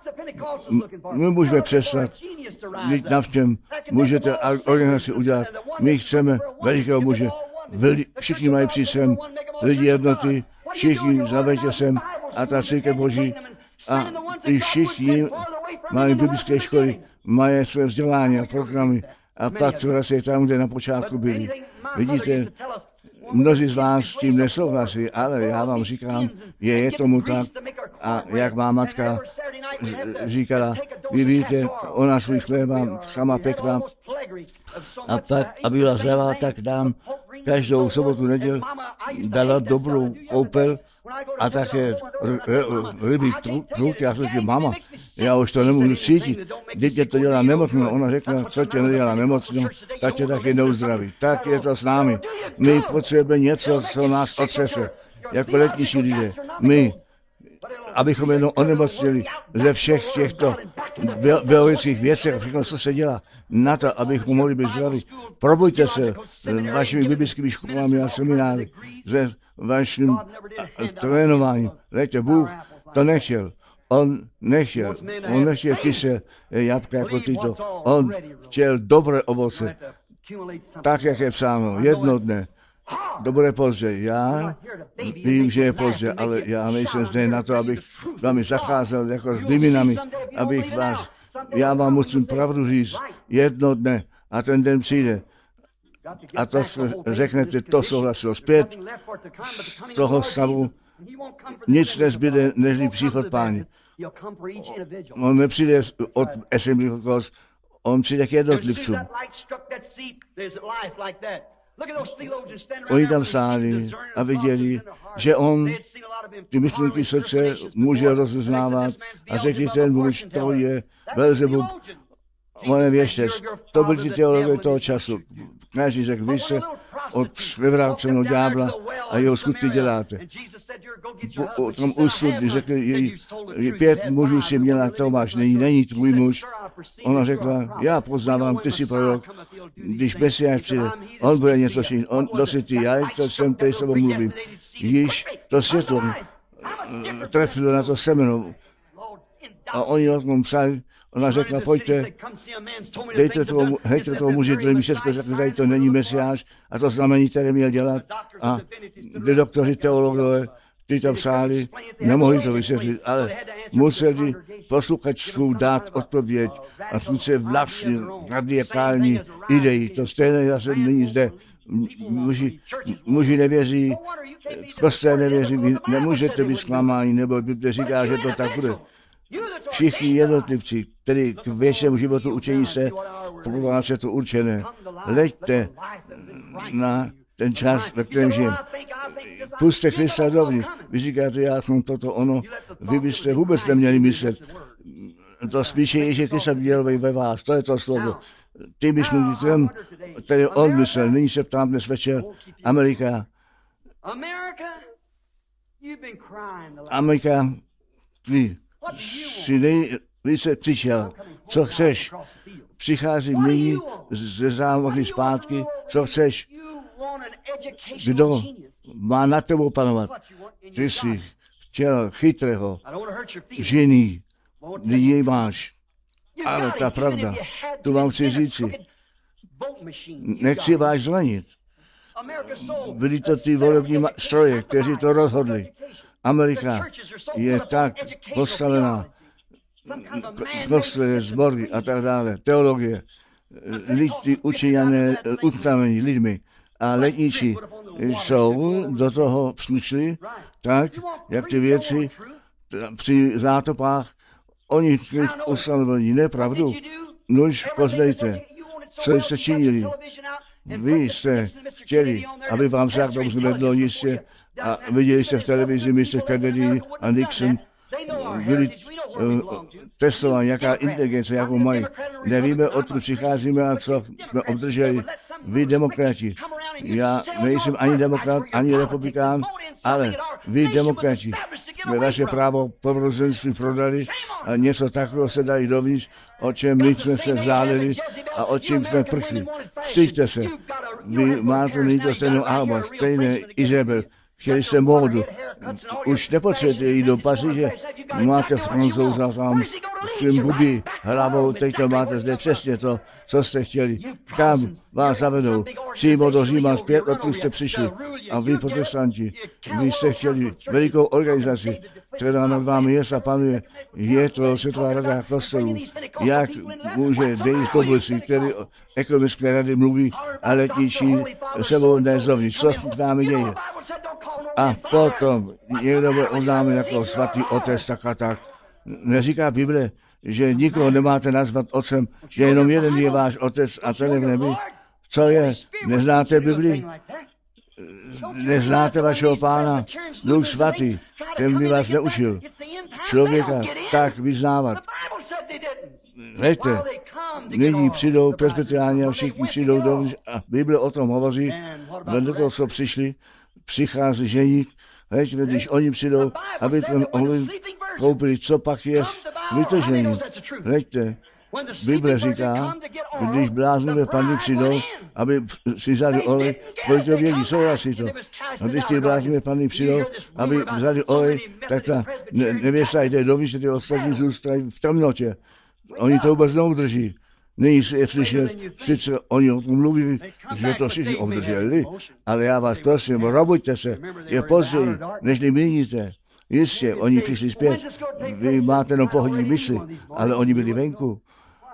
my můžeme přestat, být navštěm, můžete organizaci udělat, my chceme velikého muže, Veli, všichni mají přijít sem, lidi jednoty, všichni zaveďte sem a ta církev Boží a ty všichni mají biblické školy, mají své vzdělání a programy a pak třeba se tam, kde na počátku byli. Vidíte, mnozí z vás s tím nesouhlasí, ale já vám říkám, je, je tomu tak. A jak má matka říkala, vy víte, ona svůj chléba sama pekla a pak, aby byla zdravá, tak dám každou sobotu, neděl dala dobrou koupel a také rybí truky a řekla, mama, já už to nemůžu cítit, dítě to dělá nemocno, ona řekla, co tě nedělá nemocno, tak tě taky neuzdraví. Tak je to s námi. My potřebujeme něco, co nás otřese, jako letnější lidé. My, abychom jenom onemocnili ze všech těchto biologických věcech, všechno, co se dělá, na to, abychom mohli být zdraví. Probujte se vašimi biblickými školami a semináři, se vaším trénováním. Lejte, Bůh to nechtěl. On nechtěl, on nechtěl kyselé jabka jako tyto. On chtěl dobré ovoce, tak, jak je psáno, jedno dne. Dobré pozdě. Já vím, že je pozdě, ale já nejsem zde na to, abych s vámi zacházel jako s byminami, abych vás, já vám musím pravdu říct, jedno dne a ten den přijde. A to řeknete, to souhlasilo zpět z toho stavu. Nic nezbyde, než příchod Páně. On nepřijde od Assembly of God, on přijde k jednotlivcům. Oni tam stáli a viděli, že on ty myšlenky srdce může rozeznávat a řekli, ten muž, to je Belzebub, on je věštec. To byli ty teologové toho času. Každý řekl, vy se od vyvráceného ďábla a jeho skutky děláte. Po, o tom úsud, když řekli, pět mužů si měla, Tomáš, není, není tvůj muž. Ona řekla, já poznávám, ty jsi prorok, když Mesiáš přijde, on bude něco činit, on dosytý, já to jsem, tady s tebou mluvím. Již to světlo trefilo na to semeno a oni o tom psali, ona řekla, pojďte, dejte tomu, hejte toho muži, který mi všechno řekl, tady to není Mesiáš a to znamení, které měl dělat a ty doktoři, teologové, ty tam sáli, nemohli to vysvětlit, ale museli posluchačstvu dát odpověď a skutečně vlastní radikální idei. To stejné zase není zde. Muži, muži nevěří, kostel nevěří, vy nemůžete být zklamáni, nebo Bible říká, že to tak bude. Všichni jednotlivci, tedy k věčnému životu učení se, pro vás je to určené. Leďte na ten čas, ve kterém žijeme. Puste Krista dovnitř. Vy říkáte, já jsem toto, ono. Vy byste vůbec neměli myslet. To spíše Ježíš Krista dělal ve vás. To je to slovo. Ty bys měl ten, který on myslel. Nyní se ptám dnes večer. Amerika. Amerika, ty jsi nejvíce křičel. Co chceš? Přicházím nyní ze zámky zpátky. Co chceš? Kdo má nad tebou panovat? Ty jsi chtěl chytrého, žený, nyní jej máš. Ale ta pravda, tu vám chci říci, nechci vás zranit. Byli to ty volební stroje, kteří to rozhodli. Amerika je tak postavená, kostely, sbory a tak dále, teologie, lidi učiněné, ustavení lidmi a letníči jsou do toho přišli tak, jak ty věci při zátopách oni ustanovení, nepravdu. Nož poznejte, co jste činili. Vy jste chtěli, aby vám však dobře vedlo jistě a viděli jste v televizi mister Kennedy a Nixon, byli uh, testováni, jaká inteligence, jakou mají. Nevíme, odkud přicházíme a co jsme obdrželi. Vy demokrati, já nejsem ani demokrat, ani republikán, ale vy demokrati, jsme vaše právo povrozenství prodali a něco takového se dali dovnitř, o čem my jsme se vzdálili a o čem jsme prchli. Vstyďte se. Vy máte nyní to stejnou Alba, stejné Izabel. Chtěli jste módu. Už nepotřebujete jít do Paříže. Máte Francouza tam s tím bubí hlavou. Teď to máte zde přesně to, co jste chtěli. Tam vás zavedou. Přímo do Říma zpět, odkud jste přišli. A vy, protestanti, vy jste chtěli velikou organizaci, která nad vámi je a panuje. Je to Světová rada kostelů. Jak může Dave Douglas, který ekonomické rady mluví a letničí sebou nezovní. Co s vámi děje? A potom někdo bude oznámen jako svatý otec, tak a tak. Neříká Bible, že nikoho nemáte nazvat otcem, že jenom jeden je váš otec a ten je v nebi. Co je? Neznáte Bibli? Neznáte vašeho pána? Duch svatý, ten by vás neučil. Člověka tak vyznávat. Hleďte, nyní přijdou presbyteriáni a všichni přijdou dovnitř a Bible o tom hovoří, vedle toho, co přišli, přichází ženík, hleďte, když oni přijdou, aby ten mohli koupili, co pak je vytržení. Hleďte, Bible říká, když bláznivé paní přijdou, aby si vzali olej, proč to vědí, souhlasí to. A když ty bláznivé paní přijdou, aby vzali olej, tak ta nevěsta jde dovnitř, ty ostatní zůstají v temnotě. Oni to vůbec neudrží. Nyní je slyšet, sice oni o tom mluví, že to všichni obdrželi, ale já vás prosím, robujte se, je později, než měníte. Jistě, oni přišli zpět, vy máte jenom pohodlí mysli, ale oni byli venku.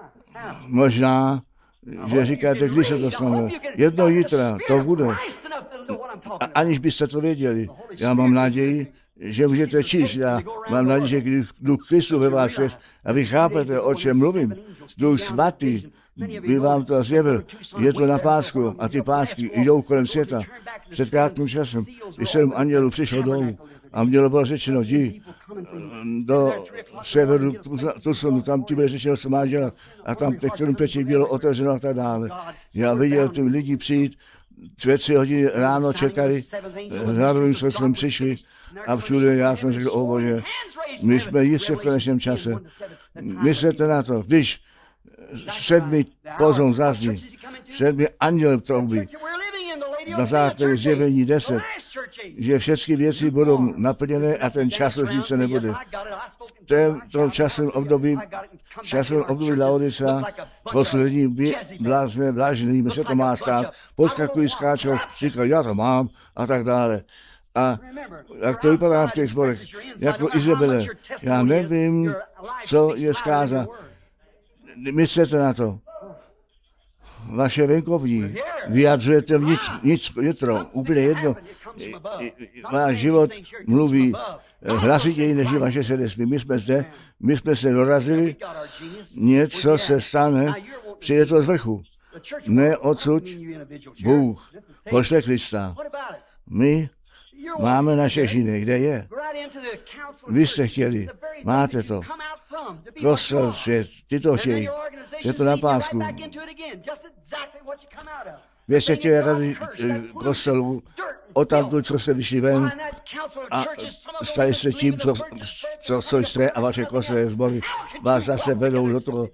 Možná, že říkáte, když se to stane. Jedno jitra, to bude. A aniž byste to věděli. Já mám naději, že můžete číst. Já mám naději, že když Duch Kristu ve vás je, a vy chápete, o čem mluvím. Duch svatý by vám to zjevil. Je to na pásku a ty pásky jdou kolem světa. Před krátkým časem, když sedm andělů přišlo dolů a mělo bylo řečeno, jdi do severu Tucsonu, tam ti bude řečeno, co má dělat. A tam těch trumpečí bylo otevřeno a tak dále. Já viděl ty lidi přijít, dvě, tři hodiny ráno čekali, zároveň jsme přišli a všude já jsem řekl, o Bože, my jsme jistě v konečném čase. Myslete na to, když sedmi pozon zazní, sedmi anděl troubí, na základě zjevení deset, že všechny věci budou naplněné a ten čas už více nebude. V tom časovém období, časovém období Laodicea, poslední blázné, vlážný, se to má stát, podskakují, skáčou, říkají, já to mám a tak dále. A jak to vypadá v těch sborech, jako Izabele. Já nevím, co je zkáza. Myslete na to. Vaše venkovní, vyjadřujete vnitř, vnitř, vnitro, úplně jedno. Váš život mluví hlasitěji než je vaše svědectví. My jsme zde, my jsme se dorazili, něco se stane, přijde to z vrchu. Ne odsud, Bůh pošle Krista. My máme naše žiny, kde je? Vy jste chtěli, máte to. Kostel, svět, ty to chtějí. Je to na pásku. Vy jste chtěli tady kostelu, odtamtud, co jste vyšli ven a stali se tím, co, co, co jste a vaše kostely sbory vás zase vedou do toho,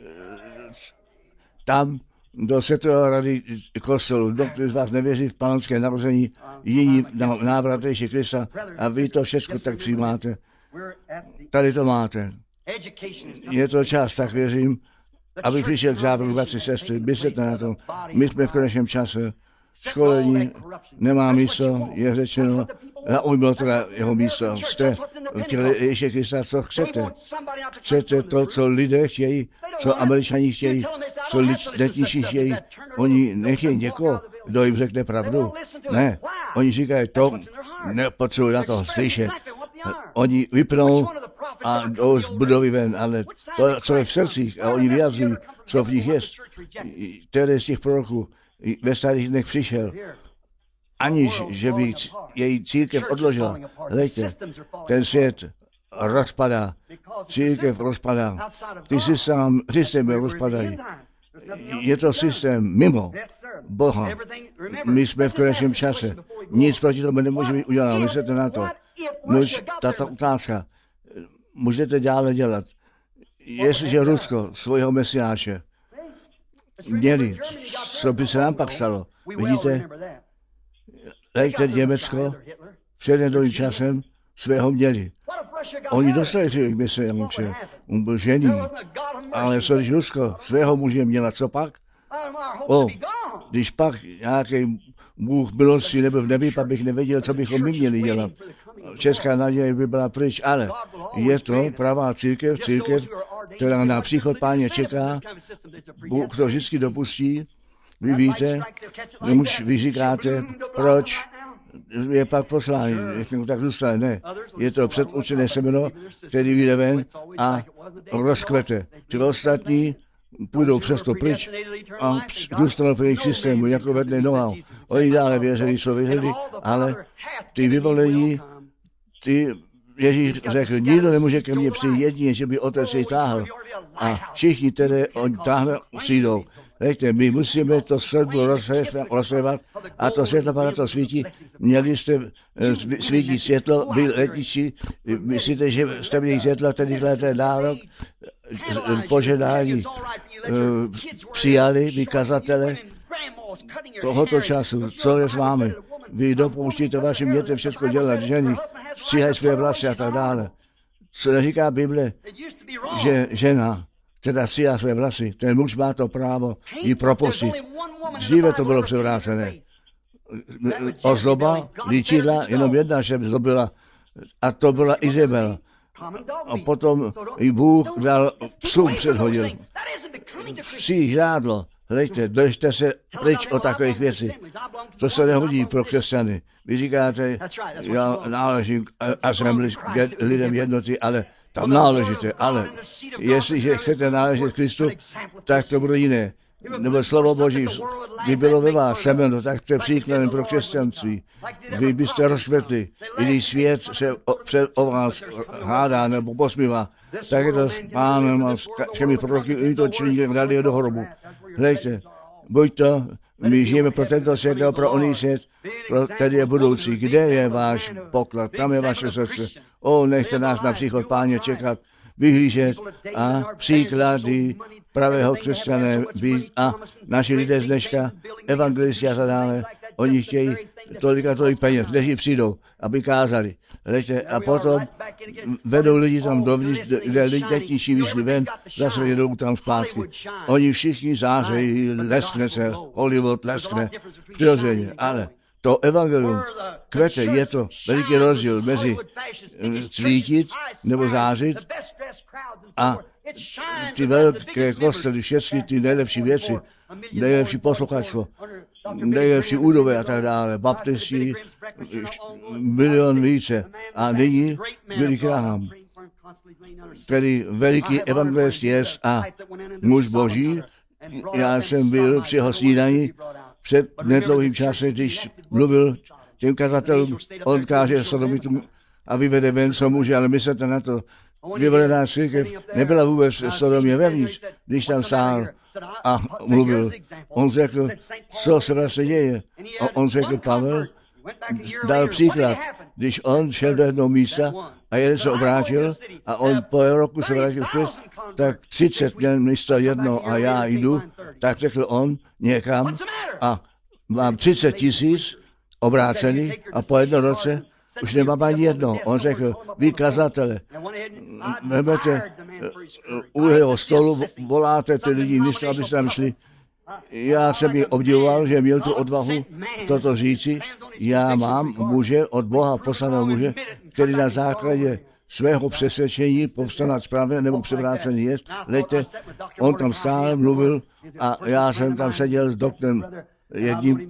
tam, do světové rady kostelu. Doktor z vás nevěří v panonské narození, jiní na návrat Ježíše Krista a vy to všechno tak přijímáte. Tady to máte. Je to čas, tak věřím, aby přišel k závěru, bratři, sestry, myslete na to. My jsme v konečném čase. Školení nemá místo, je řečeno, zaujmilo teda jeho místo. Jste v těle Ježíše Krista, co chcete. Chcete to, co lidé chtějí, co Američani chtějí, co letníši chtějí. Oni nechtějí někoho, kdo jim řekne pravdu. Ne, oni říkají, to nepotřebuji na to slyšet. Oni vypnou a jdou z budovy ven, ale to, co je v srdcích, a oni vyjadřují, co v nich je. Který z těch proroků ve starých dnech přišel, aniž, že by její církev odložila. Hleďte, ten svět rozpadá, církev rozpadá, ty systém, systémy rozpadají. Je to systém mimo Boha. My jsme v konečném čase. Nic proti tomu nemůžeme udělat. Myslete na to. Nož, tato otázka. Můžete dále dělat. Jestliže Rusko svého mesiáše měli, co by se nám pak stalo. Vidíte, lejte Německo před nedlouhým časem svého měli. Oni dostali svých mesiáše, on byl žený, ale co když Rusko svého muže měla, co pak? O, když pak nějaký Bůh milosti nebyl v nebi, pak bych nevěděl, co bychom my měli dělat. Česká naděje by byla pryč, ale je to pravá církev, církev, která na příchod Páně čeká. Bůh to vždycky dopustí. Vy víte, už vy říkáte, proč je pak poslání, tak zůstane. Ne, je to předurčené semeno, který vyjde ven a rozkvete. Ty ostatní půjdou přesto pryč a zůstanou v jejich systému, jako vedne nohou. Oni dále věřili, co věřili, ale ty vyvolení, ty Ježíš řekl, nikdo nemůže ke mně přijít jedině, že by otec jej táhl. A všichni tedy on táhne přijdou. Víte, my musíme to světlo rozsvěvat a to světlo para to svítí. Měli jste svítí světlo, vy letniči, myslíte, že jste měli světlo, tedy ten nárok, požehnání přijali, vy kazatele tohoto času, co je s vámi. Vy dopouštíte vašim dětem všechno dělat, ženy, stříhají své vlasy a tak dále. Co neříká Bible, že žena, teda stříhá své vlasy, ten muž má to právo ji propustit. Dříve to bylo převrácené. Ozdoba, líčidla, jenom jedna žena zdobila, a to byla Izabela. A potom i Bůh dal psům předhodil. Psí žádlo. Hleďte, držte se pryč o takových věcí. To se nehodí pro křesťany. Vy říkáte, já náležím a jsem lidem jednoty, ale tam náležíte. Ale jestliže chcete náležet Kristu, tak to bude jiné. Nebo slovo Boží by bylo ve vás semeno, tak to je příkladem pro křesťanství. Vy byste rozkvetli, i když svět se o, před, o vás hádá nebo posmívá, tak je to s Pánem a s všemi proroky i to činí, dali je do hrobu. Hleďte, buď to, my žijeme pro tento svět, nebo pro oný svět, pro tedy je budoucí. Kde je váš poklad? Tam je vaše srdce. O, nechte nás na příchod Páně čekat, vyhlížet a příklady pravého křesťané být a naši lidé z dneška, evangelisti a tak dále, oni chtějí tolik a tolik peněz, kteří přijdou, aby kázali. Leďte, a potom vedou lidi tam dovnitř, kde lidi vyšli ven, zase jedou tam zpátky. Oni všichni zářejí, leskne se, Hollywood leskne, přirozeně, ale to evangelium kvete, je to veliký rozdíl mezi svítit nebo zářit a ty velké kostely, všechny ty nejlepší věci, nejlepší posluchačstvo, nejlepší údové a tak dále, baptisti, milion více. A nyní Billy Graham, který veliký evangelist je a muž boží. Já jsem byl při jeho snídani před nedlouhým časem, když mluvil těm kazatelům, on káže sodomitům a vyvede ven, co může, ale myslete na to, vyvolená církev nebyla vůbec v Sodomě vevnitř, když tam stál a mluvil. On řekl, co se vlastně děje. A on řekl, Pavel dal příklad, když on šel do jednoho místa a jeden se obrátil a on po roku se vrátil zpět, tak třicet měl místo jedno a já jdu, tak řekl on někam a mám třicet tisíc obrácených a po jednom roce už nemám ani jedno. On řekl, vy kazatele, vezmete u jeho stolu, voláte ty lidi, místo, abyste tam šli. Já jsem ji obdivoval, že měl tu odvahu toto říci. Já mám muže, od Boha poslaného muže, který na základě svého přesvědčení povstanat správně nebo převrácený je. Leďte, on tam stále mluvil a já jsem tam seděl s doktorem jedním,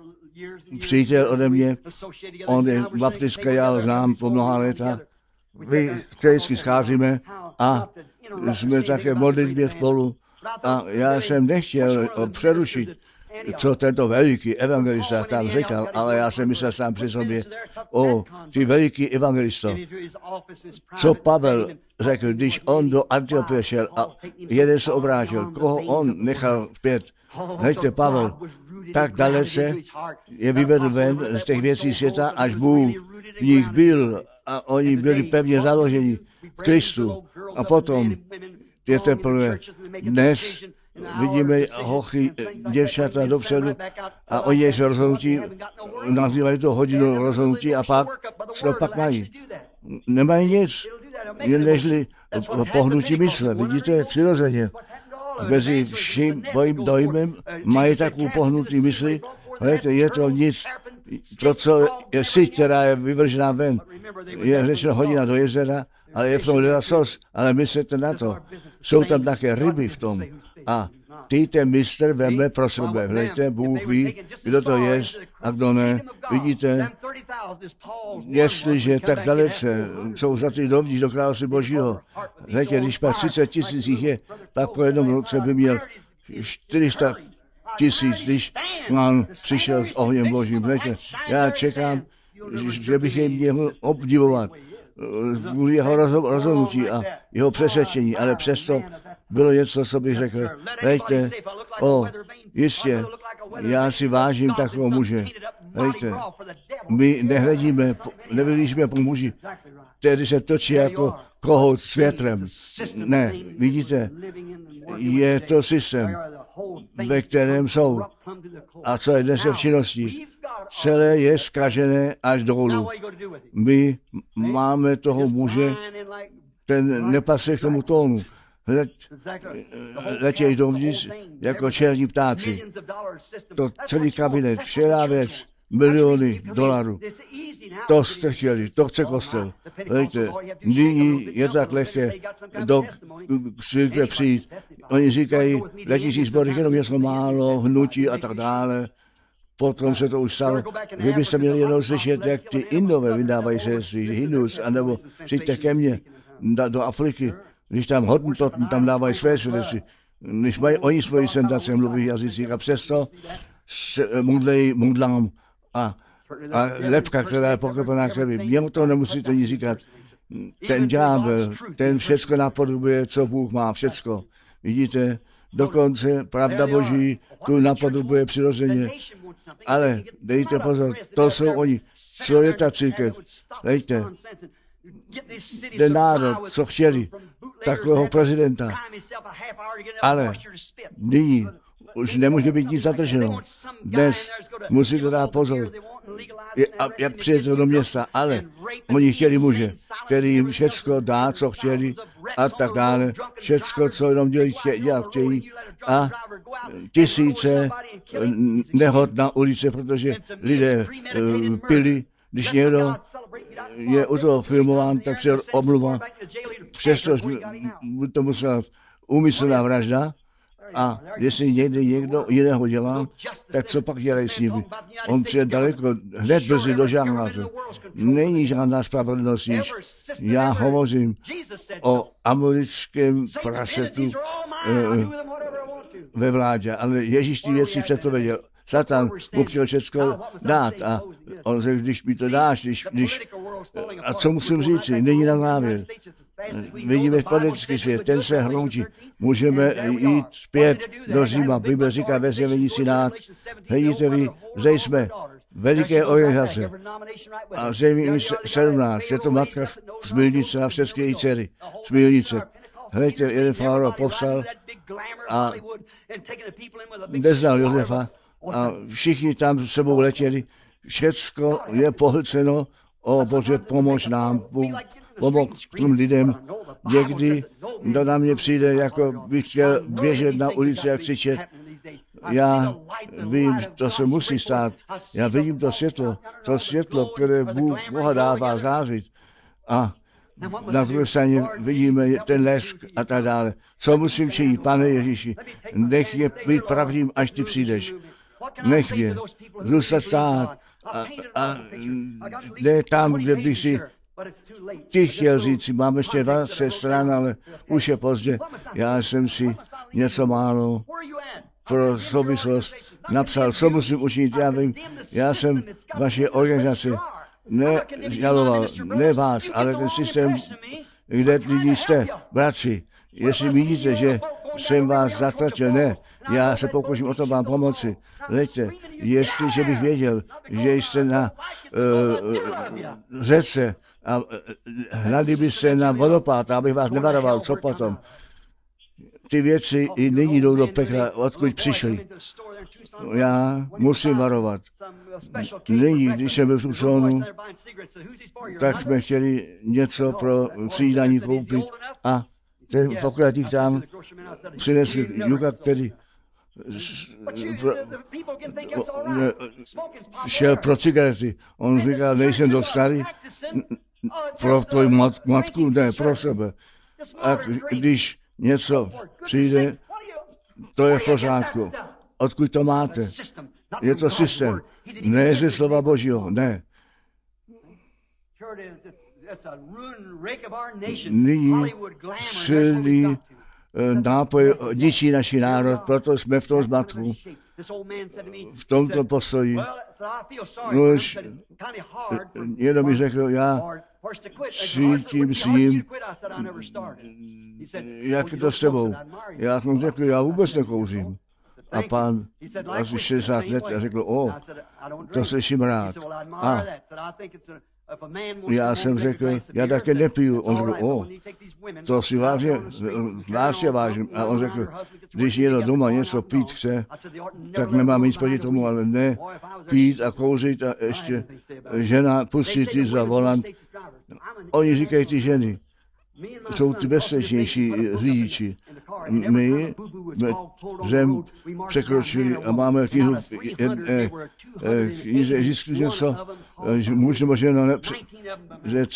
přítel ode mě, on je baptistka, já ho znám po mnoha léta. My se vždycky scházíme a jsme také v modlitbě spolu a já jsem nechtěl přerušit, co tento veliký evangelista tam říkal, ale já jsem myslel sám při sobě, o, ty veliký evangelisto, co Pavel řekl, když on do Antiochie šel a jeden se obrátil, koho on nechal zpět. Hejte, Pavel tak dalece je vyvedl ven z těch věcí světa, až Bůh v nich byl a oni byli pevně založeni v Kristu. A potom je teprve dnes vidíme hochy, děvčata dopředu a oni jsou rozhodnutí, nazývají to hodinu rozhodnutí a pak, co pak mají? Nemají nic, jen nežli pohnutí mysle, vidíte, přirozeně. Mezi vším bojím dojmem mají takovou pohnutí mysli, hledajte, je to nic, to, co je síť, která je vyvržená ven, je řečeno hodina do jezera, ale je v tom ledasos, ale myslete na to, jsou tam také ryby v tom a ty ten mistr veme pro sebe, hledajte, Bůh ví, kdo to je a kdo ne, vidíte, jestliže tak dalece jsou za ty dovnitř do království Božího, hledajte, když pak třicet tisíc jich je, tak po jednom roce by měl čtyři sta tisíc, když on přišel s ohněm Božím, hledajte, já čekám, že bych jej měl obdivovat kvůli jeho rozhodnutí a jeho přesvědčení, ale přesto bylo něco, co bych řekl, hejte, o, jistě, já si vážím takového muže, hejte, my nehledíme, nevylížíme po muži, který se točí jako kohout s větrem. Ne, vidíte, je to systém, ve kterém jsou. A co je dnes v činnosti? Celé je zkažené až dolů. My máme toho muže, ten nepasuje k tomu tónu. Let, letějí dovnitř jako černí ptáci. To celý kabinet, všelá věc, miliony dolarů. To jste chtěli, to chce kostel. Lejte, nyní je tak lehké do církve přijít. Oni říkají, letící sbory, jenom něco málo, hnutí a tak dále. Potom se to už stalo. Vy byste měli jenom slyšet, jak ty Indové vydávají svědectví, Hindus, anebo přijďte ke mně do Afriky, když tam Hottentot, tam dávají své svědectví. Když mají oni svoji senzace, mluví jazycích a přesto se modlejí modlám a, a lepka, která je pokropená krví. Jemu to nemusíte nic říkat. Ten ďábel, ten všecko napodobuje, co Bůh má, všecko. Vidíte, dokonce pravda Boží tu napodobuje přirozeně. Ale dejte pozor, to jsou oni. Co je ta církev? Dejte. Ten národ, co chtěli, takového prezidenta. Ale nyní už nemůže být nic zadrženo. Dnes musíte dát pozor, je, a, jak přijete do města, ale oni chtěli muže, který jim všecko dá, co chtěli a tak dále. Všecko, co jenom dělat chtějí, dělat chtějí. A tisíce nehod na ulici, protože lidé uh, pili. Když někdo je u toho filmován, tak se omluva. Přesto to musela úmyslná vražda. A jestli někde někdo jiného dělá, tak co pak dělají s nimi? On přijde daleko, hned brzy do žarnátu. Není žádná spravedlnost nič. Já hovořím o americkém prasetu eh, ve vládě, ale Ježíš ty věci předpověděl. Satan mu chtěl všechno dát a on řekl, když mi to dáš, když, když, a co musím říci, není na závěr. Vidíme politický svět, ten se hroutí. Můžeme jít zpět do Říma. Bible říká ve zjevení třináct. Vidíte vy, zde jsme veliké organizace. A zjevení sedmnáct, je to matka Smilnice a všechny její dcery. Smilnice. Hledajte, jeden fáro povstal a neznal Josefa a všichni tam s sebou letěli. Všecko je pohlceno, o Bože, pomož nám, pomož těm lidem. Někdy do na mě přijde, jako bych chtěl běžet na ulici a křičet. Já vím, to se musí stát. Já vidím to světlo, to světlo, které Bůh Boha dává zářit. A na druhé straně vidíme ten lesk a tak dále. Co musím činit, Pane Ježíši? Nech mě být pravdým, až ty přijdeš. Nech mě zůstat stát a, a ne tam, kde bych si ty chtěl říct, mám ještě dvacet stran, ale už je pozdě. Já jsem si něco málo pro souvislost napsal, co musím učinit. Já vím, já jsem vaše organizace nežaloval, ne vás, ale ten systém, kde lidi jste, bratři. Jestli vidíte, že jsem vás zatratil, ne, já se pokouším o to vám pomoci. Leďte, jestliže bych věděl, že jste na uh, řece a uh, hledali byste na vodopád, abych vás nevaroval, co potom? Ty věci i nyní jdou do pekla, odkud přišli. Já musím varovat. Nyní, když jsem byl v Tucsonu, tak jsme chtěli něco pro snídaní koupit a ten pokladník tam přinesl Juga, který šel pro cigarety. On říkal, nejsem dost starý pro tvoji mat, matku, ne, pro sebe. A když něco přijde, to je v pořádku. Odkud to máte? Je to systém. Ne ze slova Božího, ne. Nyní silný nápoj ničí naši národ, proto jsme v tom zmatku, v tomto postoji. No už jenom mi řekl, já cítím s ním, jak je to s tebou. Já jsem řekl, já vůbec nekouřím. A pán asi šedesát let a řekl, o, to slyším rád. A já jsem řekl, já také nepiju. On řekl, o, to si vážně, vážně vážím. A on řekl, když někdo doma něco pít chce, tak nemám nic proti tomu, ale ne pít a kouřit a ještě žena pustit ji za volant. Oni říkají, ty ženy jsou ty bezpečnější řidiči. My zem překročili a máme knihu v knize zisku něco, muž nebo žena, že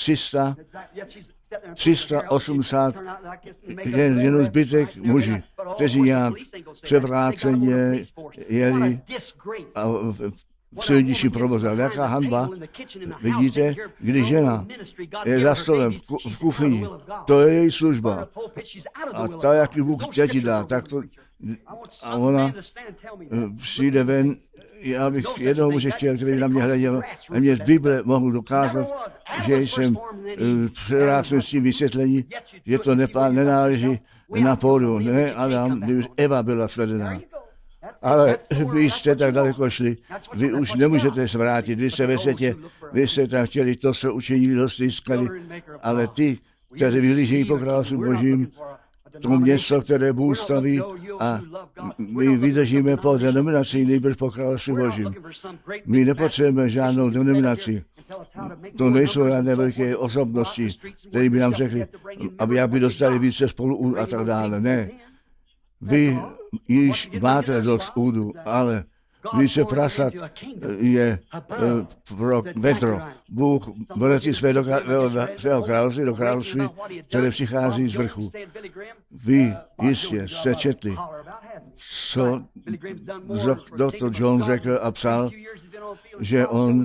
tři sta osmdesát jen, jenom zbytek muži, kteří nějak převráceně jeli a v, v silniční provozu. Jaká hanba, vidíte, když žena je za stolem v, ku, v kuchyni, to je její služba. A ta, jak ji Bůh děti dá, tak to, a ona přijde ven, já bych jednoho muže chtěl, který na mě hleděl, a mě z Bible mohl dokázat, že jsem převrácen s tím vysvětlení, že to nepá, nenáleží na pódu, ne Adam, když Eva byla sledená. Ale vy jste tak daleko šli, vy už nemůžete zvrátit, vy jste ve světě, vy jste tam chtěli, to se učinili, dost získali, ale ty, kteří vyhlížejí po království Božím, to město, které Bůh staví a my vydržíme po denominaci, nejbrž po království Božím. My nepotřebujeme žádnou denominaci. To nejsou žádné velké osobnosti, které by nám řekli, aby jak by dostali více spolu a tak dále. Ne. Vy již máte dost údu, ale více prasat je pro vedro. Bůh vrací své do, svého království, do království, které přichází z vrchu. Vy jistě jste četli, co doktor John řekl a psal, že on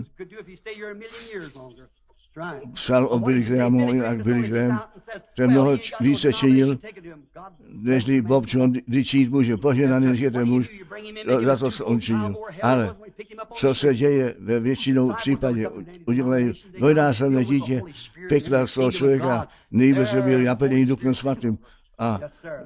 psal o Billy Grahamu, jak Billy Graham, ten mnoho více činil, nežli Bob John, kdy činit může, poženaný, než je ten muž, za to, co on činil. Ale co se děje ve většinou případě, udělají dvojnásobné dítě, pekla z toho člověka, nejbrž byl naplněný Duchem Svatým. A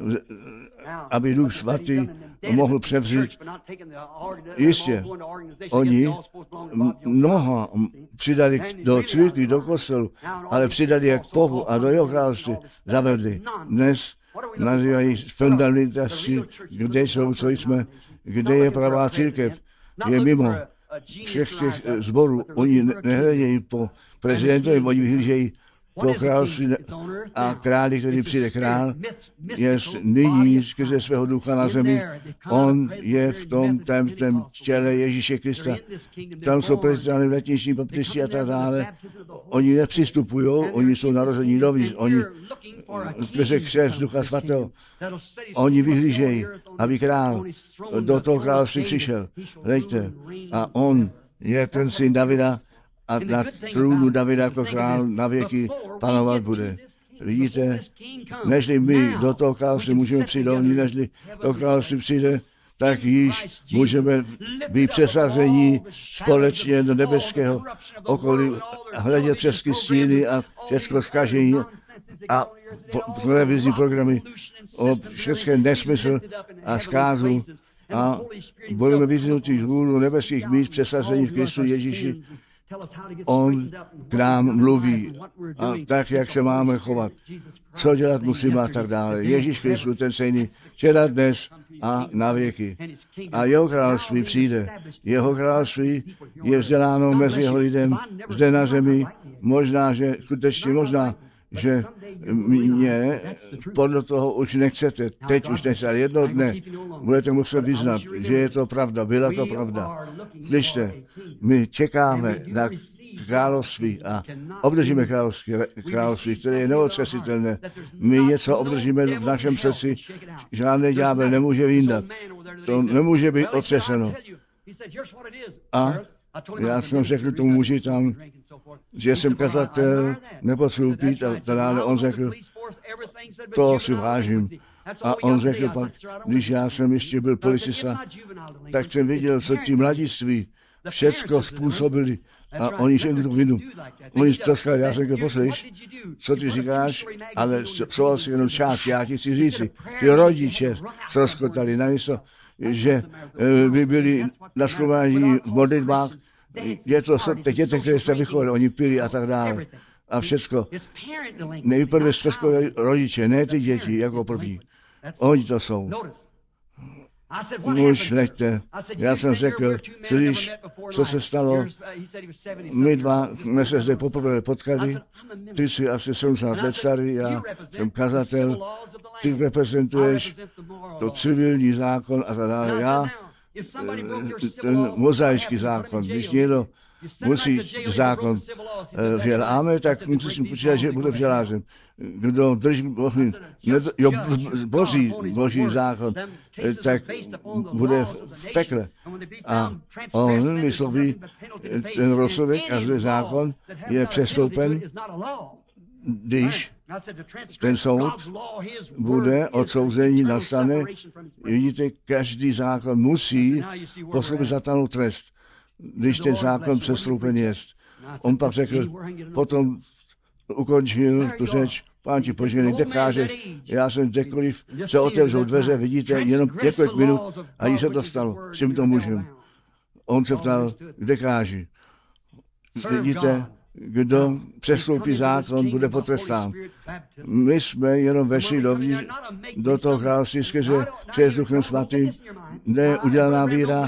aby Duch Svatý mohl převzít, jistě, oni mnoho přidali do církví, do kostelu, ale přidali jak k Bohu a do jeho království zavedli. Dnes nazývají fundamentalisti, kde jsou, co jsme, kde je pravá církev, je mimo všech těch zborů. Oni nehledějí po prezidentovi, oni vyhlížejí po království a králi, který přijde král, je nyní skrze svého ducha na zemi. On je v tom tajemném těle Ježíše Krista. Tam jsou prezidenti, letniční baptisti a tak dále. Oni nepřistupují, oni jsou narození noví, oni skrze křest Ducha Svatého. Oni vyhlížejí, aby král do toho království přišel. Hleďte, a on je ten syn Davida, a na trůnu Davida jako král na věky panovat bude. Vidíte, nežli my do toho království můžeme přijít dovnitř, nežli do království přijde, tak již můžeme být přesazení společně do nebeského okolí, hledět přes stíny a všechno zkažení a televizní programy o všechny nesmysl a zkázu a budeme vyznuti z hůru nebeských míst přesazení v Kristu Ježíši. On k nám mluví a tak, jak se máme chovat, co dělat musíme a tak dále. Ježíš Kristus, ten stejný, včera, dnes a na věky. A jeho království přijde. Jeho království je vzděláno mezi jeho lidem zde na zemi. Možná, že skutečně možná, že mě podle toho už nechcete, teď už nechcete, ale jedno dne budete muset vyznat, že je to pravda, byla to pravda. Slyšte, my čekáme na království a obdržíme království, království, které je neotřesitelné. My něco obdržíme v našem srdci, žádný ďábel nemůže vyndat. To nemůže být otřeseno. A já jsem řekl tomu muži tam, že jsem kazatel, nepotřebuji pít a dále. On řekl, to si vážím. A on řekl pak, když já jsem ještě byl policista, tak jsem viděl, co ti mladiství všecko způsobili a oni řekli tu vinu. Oni to сказали, já jsem řekl, poslyš, co ty říkáš, ale co si jenom část, já ti chci říci, ty rodiče ztroskotali, namísto, že by byli na shromáždění v modlitbách, je to ty děti, které jste vychovali, oni pili a tak dále. A všecko. Nejprve ztroskotali rodiče, ne ty děti jako první. Oni to jsou. Muž, nechte. Já jsem řekl, slyš, co se stalo. My dva jsme se zde poprvé potkali. Ty jsi asi sedmdesát let starý, já jsem kazatel. Ty reprezentuješ to civilní zákon a tak dále. Já ten mozaický zákon. Když někdo musí zákon vděláme, tak musím počítat, že bude vdělářem. Kdo drží boží, jo, boží, boží zákon, tak bude v pekle. A on vysloví ten rozsudek a že zákon je přestoupen, když ten soud bude, odsouzení nastane. Vidíte, každý zákon musí po sobě zatáhnout trest, když ten zákon přestoupen je. On pak řekl, potom ukončil tu řeč, Pán ti požehnej, kde kážeš, já jsem kdekoliv se otevřou dveře, vidíte, jenom několik minut a jí se to stalo s tímto mužem. On se ptal, kde káži. Vidíte, kdo přestoupí zákon, bude potrestán. My jsme jenom vešli dovnitř do toho království skrze přes Duchem Svatým, neudělaná víra.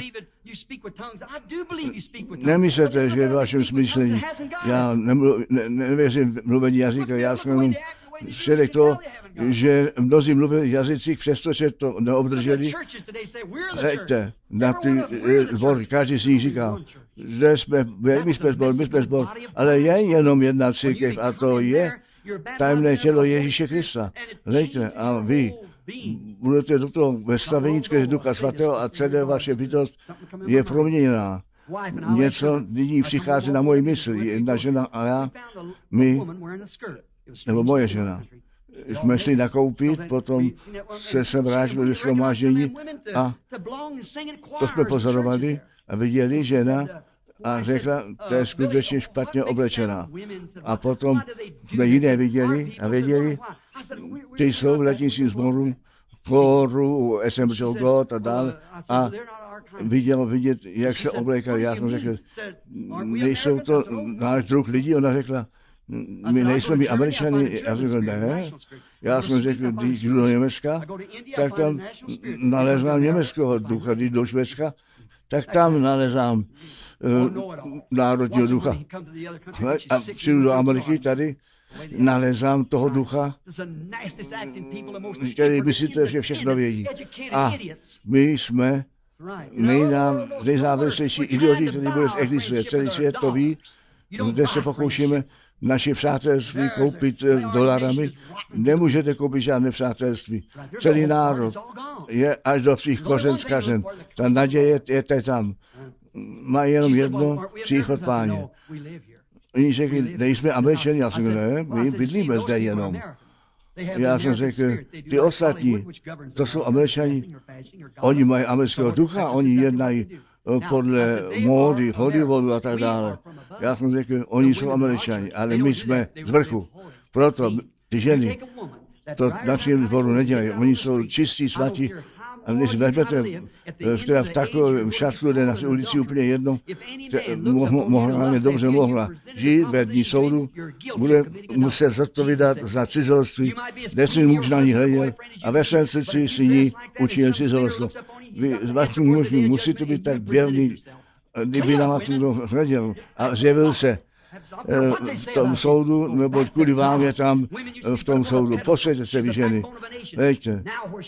Nemyslete, že je v vašem smyšlení. Já nemlu, ne, nevěřím v mluvení jazyka, já jsem svědek toho, že mnozí mluví jazycích, přestože to neobdrželi. Hleďte, na ty zbory, každý z nich říká, že jsme, my jsme zbor, my jsme zbor, ale je jenom jedna církev a to je tajemné tělo Ježíše Krista. Hleďte, a vy budete do toho ve stavení skrze Ducha Svatého a celé vaše bytost je proměněná. Něco nyní přichází na moji mysl. Jedna žena a já, my, nebo moje žena, jsme šli nakoupit, potom se sem vrátili do shromáždění a to jsme pozorovali a viděli žena a řekla, to je skutečně špatně oblečená. A potom jsme jiné viděli a věděli, ty jsou v letničním sboru, kóru, S M J God a dále a viděl vidět, jak se oblékali. Já jsem řekl, nejsou to náš druh lidí? Ona řekla, my nejsme my Američani. Já jsem řekl, ne. Já jsem řekl, když jdu do Německa, tak tam naleznám německého ducha, když do Švédska, tak tam nalezám uh, národního ducha. A přijdu do Ameriky tady, nalezám toho ducha, který myslíte, že všechno vědí. A my jsme nejzávislejší idioti, který vůbec existuje. Celý svět to ví, kde se pokoušíme naše přátelství koupit dolarami. Nemůžete koupit žádné přátelství. Celý národ je až do svých kořen zkažen. Ta naděje je tam. Má jenom jedno, příchod Páně. Oni řekli, nejsme Američani, já jsem řekl, ne, my bydlíme zde jenom. Já jsem řekl, ty ostatní, to jsou Američani, oni mají amerického ducha, oni jednají podle módy, Hollywoodu a tak dále. Já jsem řekl, oni jsou Američani, ale my jsme z vrchu. Proto ty ženy to našem sboru nedělají. Oni jsou čistí, svatí. A když vezmete v takovém šatku, kde na ulici úplně jedno, mohla, dobře mohla žít ve dní soudu, bude muset zodpovídat za cizolství, desný muž na ní hleděl a ve svém srdci si ní učinil cizolstvo. Vy s vaším mužem musíte být tak věrný, kdyby na vás někdo hleděl a zjevil se v tom soudu, nebo kvůli vám je tam v tom soudu. Posvěďte se, vy ženy. Veďte.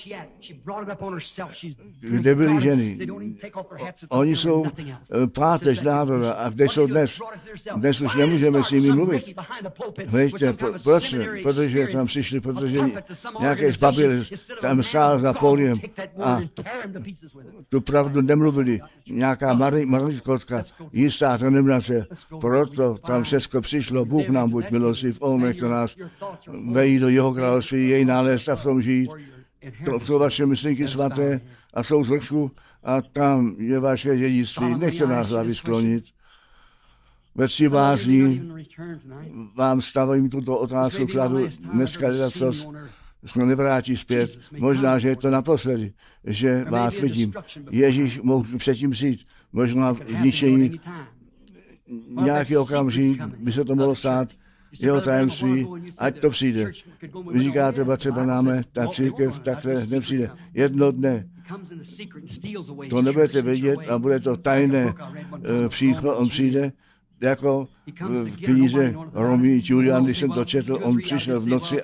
Kde byly ženy? Oni jsou páteř národa. A kde jsou dnes? Dnes už nemůžeme s nimi mluvit. Veďte, proč ne? Protože tam přišli, protože nějaké zbabily tam stál za pódiem a tu pravdu nemluvili. Nějaká marlivkotka, jistá to nemnace. Proto tam všechno přišlo, Bůh nám buď milostiv, on nechce nás vejít do jeho království, jej nalézt a v tom žít. To jsou vaše myšlenky svaté a jsou z vrchu a tam je vaše dědictví. Nechte nás hlavy sklonit. Ve tři bázní vám stavím tuto otázku, kladu dneska ledacost, jsme nevrátí zpět. Možná, že je to naposledy, že vás vidím. Ježíš mohl předtím přijít, možná zničení. Nějaký okamžik by se to mohlo stát, jeho tajemství, ať to přijde. Vy říkáte, třeba náme, ta církev takhle nepřijde. Jedno dne to nebudete vědět a bude to tajné uh, příchod, on přijde, jako v knize Romí Julian, když jsem to četl, on přišel v noci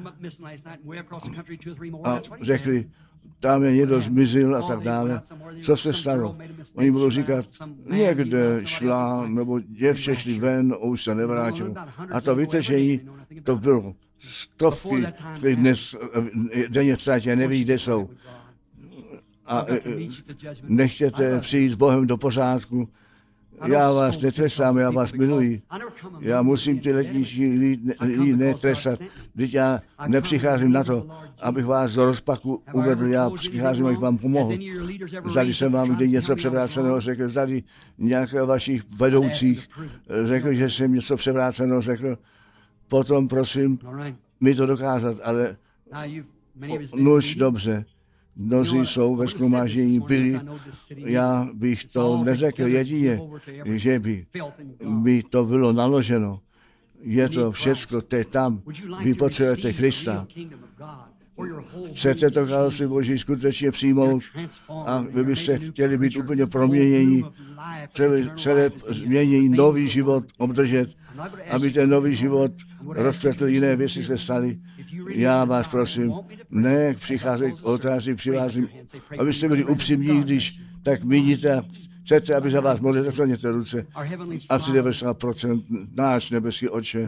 a řekli, tam je někdo zmizel a tak dále. Co se stalo? Oni budou říkat, někde šla, nebo děvče šli ven, už se nevrátil. A to vytržení, to bylo stovky, které dnes denně ztratě, neví, kde jsou. A nechtěte přijít s Bohem do pořádku. Já vás netrestám, já vás miluji. Já musím ty letnější lidi netrestat. Vždyť já nepřicházím na to, abych vás do rozpaku uvedl. Já přicházím, abych vám pomohl. Zdali jsem vám kdy něco převráceného řekl, zdali nějakého vašich vedoucích řekl, že jsem něco převráceného řekl. Potom prosím mi to dokázat, ale nuž dobře. Mnozí jsou ve shromáždění byli, já bych to neřekl jedině, že by, by to bylo naloženo. Je to všecko, to je tam. Vy potřebujete Krista. Chcete to království Boží skutečně přijmout a vy byste chtěli být úplně proměnění, celé změnění, nový život obdržet aby ten nový život rozkvetl, jiné věci se staly. Já vás prosím, ne přicházet k oltáři, přivázím, abyste byli upřímní, když tak míníte a chcete, aby za vás modlili, tak zvedněte ruce. Asi devadesát procent náš nebeský Otče.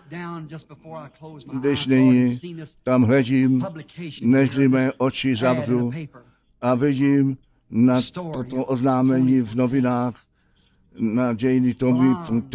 Když nyní tam hledím, než mé oči zavřu a vidím na toto oznámení v novinách, na dějiny Tommy,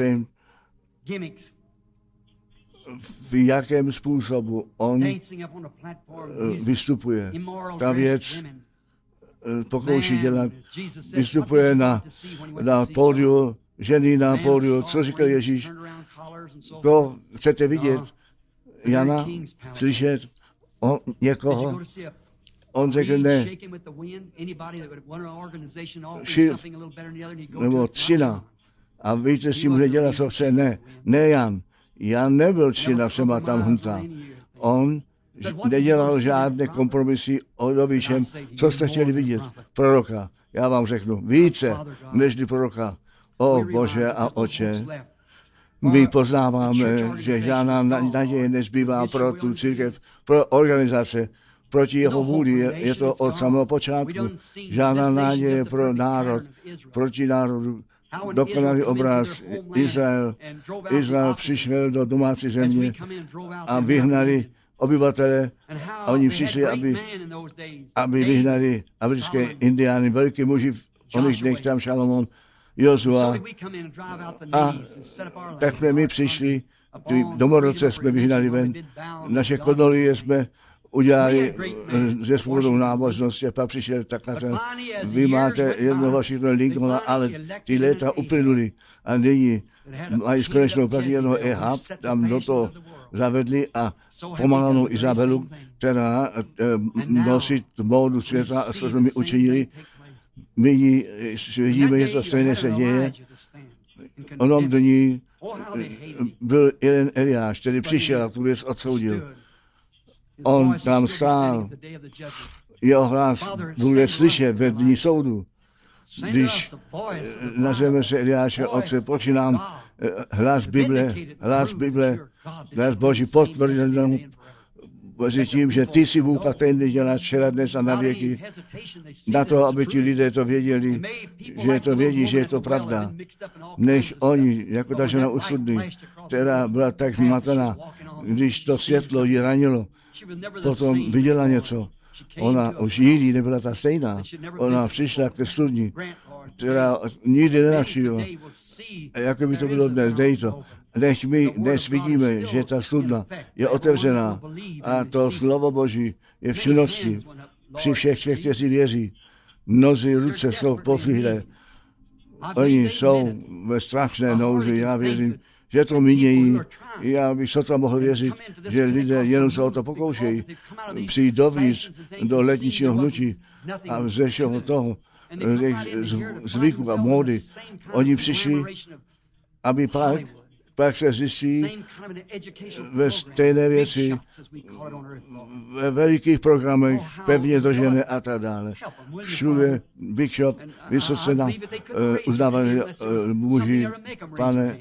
v jakém způsobu on vystupuje. Ta věc pokouší dělat, vystupuje na, na pódiu, ženy na pódiu. Co říkal Ježíš? Koho chcete vidět? Jana? Slyšet? On, někoho? On řekl ne. Šiv, nebo třina. A víte, s tím může dělat, co chce? Ne. Ne Jan. Jan nebyl třina, sem a tam hnutá. On nedělal žádné kompromisy o dovíčem, co jste chtěli vidět. Proroka. Já vám řeknu, více než proroka. O Bože a Otče, my poznáváme, že žádná naděje nezbývá pro tu církev, pro organizace, proti jeho vůli. Je, je to od samého počátku. Žádná naděje pro národ, proti národu. Dokonalý obraz Izrael. Izrael přišel do domácí země a vyhnali obyvatele a oni přišli, aby, aby vyhnali africké indiány, velký muži, o nich dnech tam Šalomon, Jozua. A tak jsme my přišli, ty domorodce jsme vyhnali ven, naše konolie jsme udělali ze svobodou nábožnosti a pak přišel takhle ten, vy máte jedno vašich Lincolna, ale ty léta uplynuly a nyní mají konečnou platí jednoho Ehab, tam do toho zavedli a pomalanou Izabelu, která e, nosí módu světa, co jsme mi učinili. My vidíme, že to stejné se děje. Onom dní byl jeden Eliáš, který přišel a tu věc odsoudil. On tam stál, jeho hlas bude slyšet ve dní soudu. Když nazveme se Eliáše, Otče, počínám hlas Bible, hlas Bible, hlas Boží potvrděnou mezi tím, že ty jsi Bůh a ten děláš včera, dnes a na věky. Na to, aby ti lidé to věděli, že to vědí, že je to pravda. Než oni, jako ta žena u sudny, která byla tak zmatená, když to světlo ji ranilo, potom viděla něco. Ona už nikdy nebyla ta stejná. Ona přišla ke studni, která nikdy nenavštívila. Jako by to bylo dnes, dej to. Nech my dnes vidíme, že ta studna je otevřená a to slovo Boží je v činnosti při všech těch, kteří věří. Mnozí ruce jsou pozdvihlé. Oni jsou ve strašné nouzi, já věřím, že to mínějí. Já bych sotva mohl věřit, že lidé jenom se o to pokoušejí. Přijít dovnitř do letničního hnutí a ze všeho toho, zvyků a módy, oni přišli, aby pak, pak se zjistí ve stejné věci, ve velikých programech, pevně držené a tak dále. Všude Big Shop, vysoce na uh, uznávané uh, muži, pane,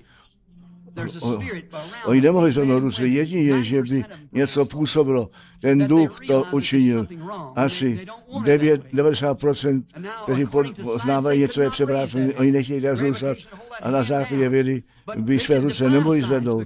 O, oni nemohli zvednout ruce, jedině, že by něco působilo. Ten duch to učinil. Asi devadesát procent, kteří poznávají něco je převrácené, oni nechtějí dát zůstat a na základě vědy by své ruce nemohli zvednout.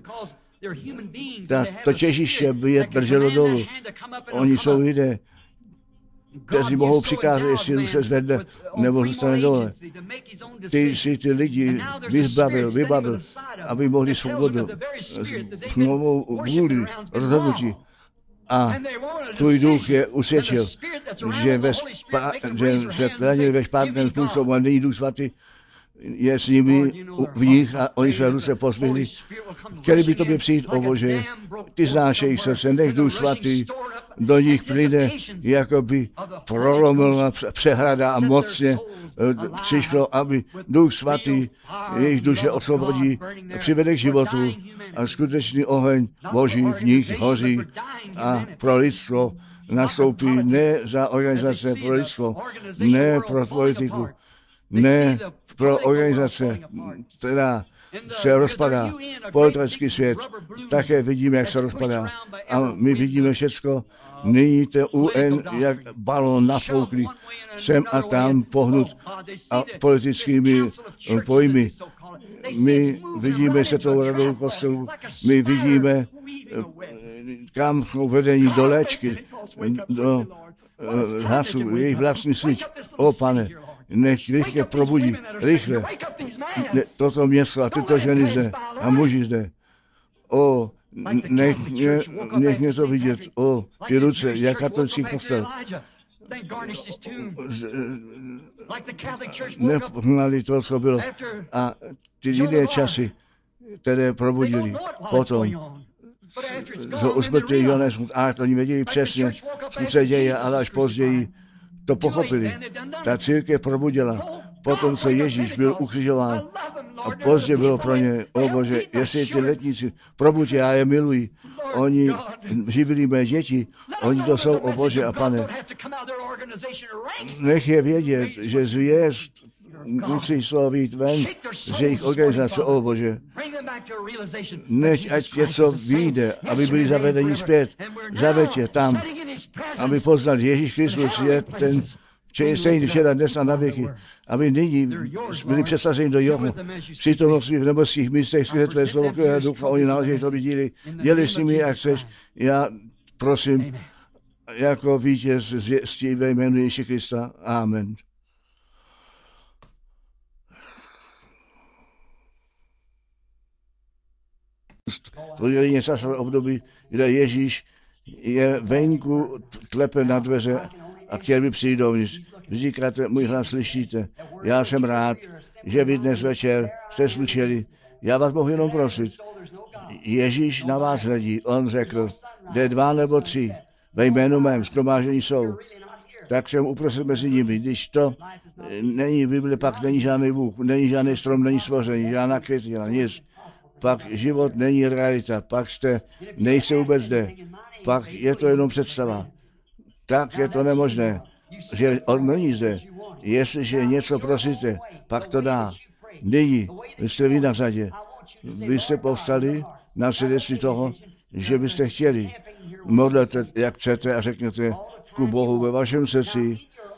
Ta, to těžiště by je drželo dolů. Oni jsou lidé, kteří mohou přikázat, jestli se zvedne nebo zůstane dole. Ty si ty lidi vybavil, vybavil, aby mohli svobodu, s novou vůli, rozhodnutí. A tvůj duch je usvědčil, že, ve spa, že se kladili ve špatném způsobu a není duch svatý je s nimi v nich a oni své ruce pozvihli. Chtěli by tobě přijít, o Bože, ty znáš jejich srdce, nech duch svatý do nich plyne, jako by prolomila přehrada a mocně přišlo, aby duch svatý jejich duše osvobodí, přivede k životu a skutečný oheň Boží v nich hoří a pro lidstvo nastoupí ne za organizace pro lidstvo, ne pro politiku, ne pro organizace, která se rozpadá. Politický svět také vidíme, jak se rozpadá. A my vidíme všecko. Nyní to U N, jak balón nafoukli, sem a tam pohnut a politickými pojmy. My vidíme Světovou radu kostelů, my vidíme, kam jsou vedení do léčky, do hasu, jejich vlastní síť. O Pane, nech rychle probudí, rychle, ne, toto město a tyto ženy zde a muži zde. O, nech mě, nech mě to vidět, o, ty ruce, jak katolický kostel. Nepoznali to, co bylo. A ty jiné časy, které probudili potom, co usmrtili Jonesmus, a oni věděli přesně, co se děje, ale až později to pochopili. Ta církev probudila. Potom, co Ježíš byl ukřižován a pozdě bylo pro ně, o Bože, jestli ty letníci, probuď, já je miluji, oni živili mé děti, oni to jsou, o Bože a Pane. Nech je vědět, že zvěst musí slovít ven z jejich organizace, o Bože. Než ať něco vyjde, aby byli zavedeni zpět, zaveď je tam, aby poznali, Ježíš Kristus je ten, že je stejný včera, dnes a na věky, aby nyní byli přesazeni do Johu, přítomnosti v nebeských místech, skrze tvé slovo, které ducha, oni náležejí to díly, děli s nimi, jak chceš, já prosím, jako vítěz zvěstí ve jménu Ježíše Krista. Amen. To je jedině časové období, kde Ježíš je venku, klepe na dveře a chtěl by přijít dovnitř. Vy říkáte, můj hlas slyšíte. Já jsem rád, že vy dnes večer jste slyšeli. Já vás mohu jenom prosit. Ježíš na vás hledí. On řekl, kde dva nebo tři ve jménu mém shromáždění jsou, tak jsem uprostřed mezi nimi. Když to není v Bibli, pak není žádný Bůh, není žádný strom, není stvoření, žádná kritika, nic. Pak život není realita, pak jste, nejste vůbec zde, pak je to jenom představa. Tak je to nemožné, že on není zde. Jestliže něco prosíte, pak to dá. Nyní, vy jste vy na řadě. Vy jste povstali na svědectví toho, že byste chtěli. Modlete, jak chcete a řekněte ku Bohu ve vašem srdci.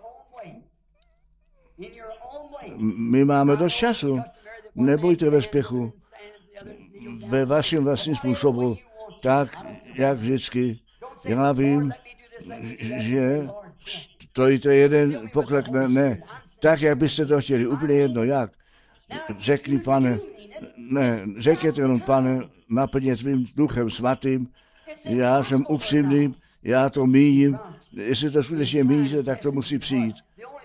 My máme dost času. Nebojte ve spěchu. Ve vašem vlastním způsobu, tak, jak vždycky. Já vím, že stojíte jeden poklek, ne, ne, tak, jak byste to chtěli, úplně jedno, jak. Řekni, Pane, ne, řekněte jenom, Pane, naplně tvým duchem svatým, já jsem upřímný, já to míním, jestli to skutečně míníte, tak to musí přijít.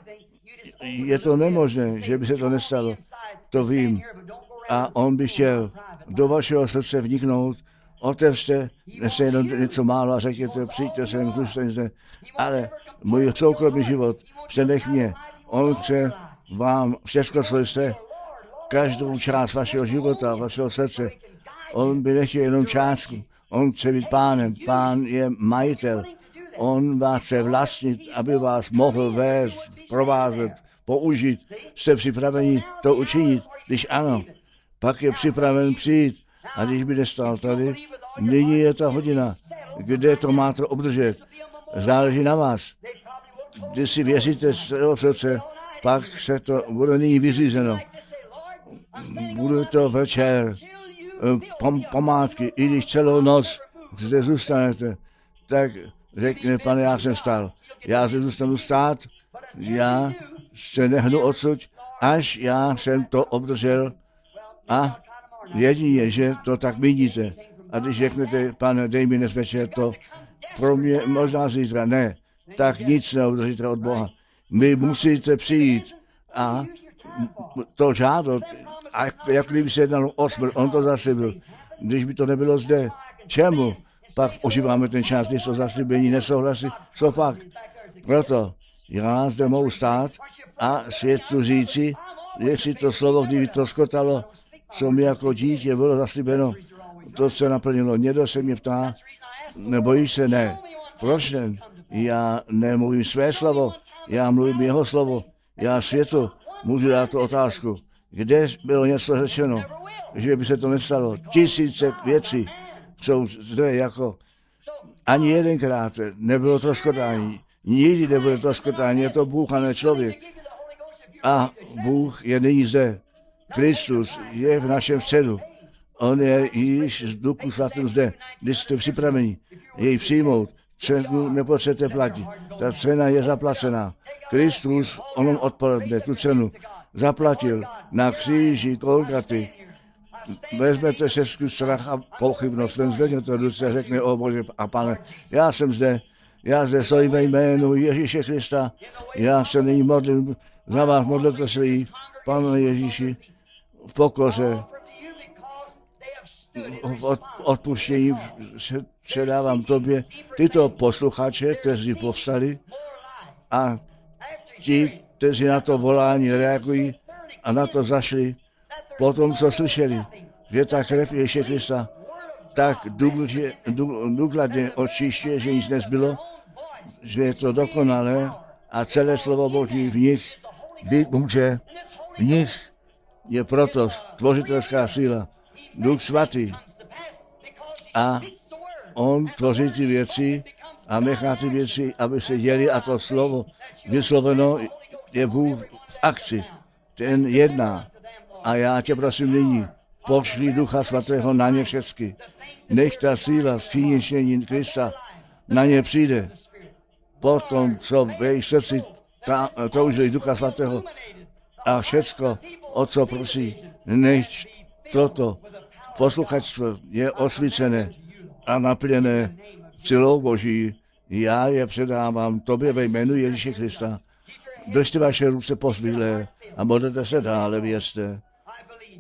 Je to nemožné, že by se to nestalo, to vím. A on by chtěl do vašeho srdce vniknout, otevřte, nese jenom něco málo a řekněte, přijďte sem, zůstaň zde, ale můj soukromý život, přenech mě, on chce vám všechno, co jste, každou část vašeho života, vašeho srdce, on by nechtěl jenom částku, on chce být pánem, pán je majitel, on vás chce vlastnit, aby vás mohl vést, provázet, použít, jste připraveni to učinit, když ano, pak je připraven přijít. A když by nestal tady, nyní je ta hodina, kde to máte obdržet. Záleží na vás. Když si věříte z svého srdce, pak se to bude nyní vyřízeno. Bude to večer, pom, památky, i když celou noc zde zůstanete, tak řekne, Pane, já jsem stál. Já se zůstanu stát, já se nehnu odsud, až já jsem to obdržel. A jedině, že to tak vidíte. A když řeknete, Pane, dej mi dnes večer to, pro mě možná zítra, ne, tak nic neobdržíte od Boha. Vy musíte přijít a to žádat, a jak kdyby se jednalo o smrt, on to zaslíbil. Když by to nebylo zde, čemu? Pak ožíváme ten čas, když to zaslíbení nesouhlasí, co pak? Proto já zde mohu stát a světu říci, jestli to slovo, kdyby to skotalo, co mi jako dítě bylo zaslíbeno, to se naplnilo. Někdo se mě ptá, nebojíš se? Ne. Proč ne? Já nemluvím své slovo, já mluvím jeho slovo. Já světu můžu dát tu otázku. kde bylo něco řečeno, že by se to nestalo. Tisíce věcí jsou zde jako ani jedenkrát nebylo to skotání. Nikdy nebude to skotání, je to Bůh a ne člověk. A Bůh je nyní zde. Kristus je v našem středu. On je již z Duchu Svatým zde. Když jste připraveni jej přijmout, cenu nepotřebujete platit. Ta cena je zaplacená. Kristus, on odpoledne tu cenu zaplatil na kříži Golgaty. Vezmete se strach a pochybnost, ten zvedněte ruce a řekne, o Bože a Pane, já jsem zde, já zde stojím ve jménu Ježíše Krista, já se nyní modlím za vás, modlete se jí, Pane Ježíši, v pokoře, v odpuštění se předávám tobě, tyto posluchače, kteří povstali a ti, kteří na to volání reagují a na to zašli, potom, co slyšeli, že ta krev Ježíše Krista tak důkladně, důkladně očišťuje, že nic nezbylo, že je to dokonalé a celé slovo Boží v nich může, v nich je proto tvořitelská síla, Duch Svatý. A on tvoří ty věci a nechá ty věci, aby se děli a to slovo vysloveno je Bůh v akci. Ten jedná. A já tě prosím nyní, pošli Ducha Svatého na ně všechny. Nech ta síla zčínění Krista na ně přijde. Potom, co v jejich srdci toužili Ducha Svatého a všecko, o co prosí, nech toto posluchačstvo je osvícené a naplněné silou Boží. Já je předávám tobě ve jménu Ježíše Krista. Držte vaše ruce pozvílé a modlete se dále, věřte.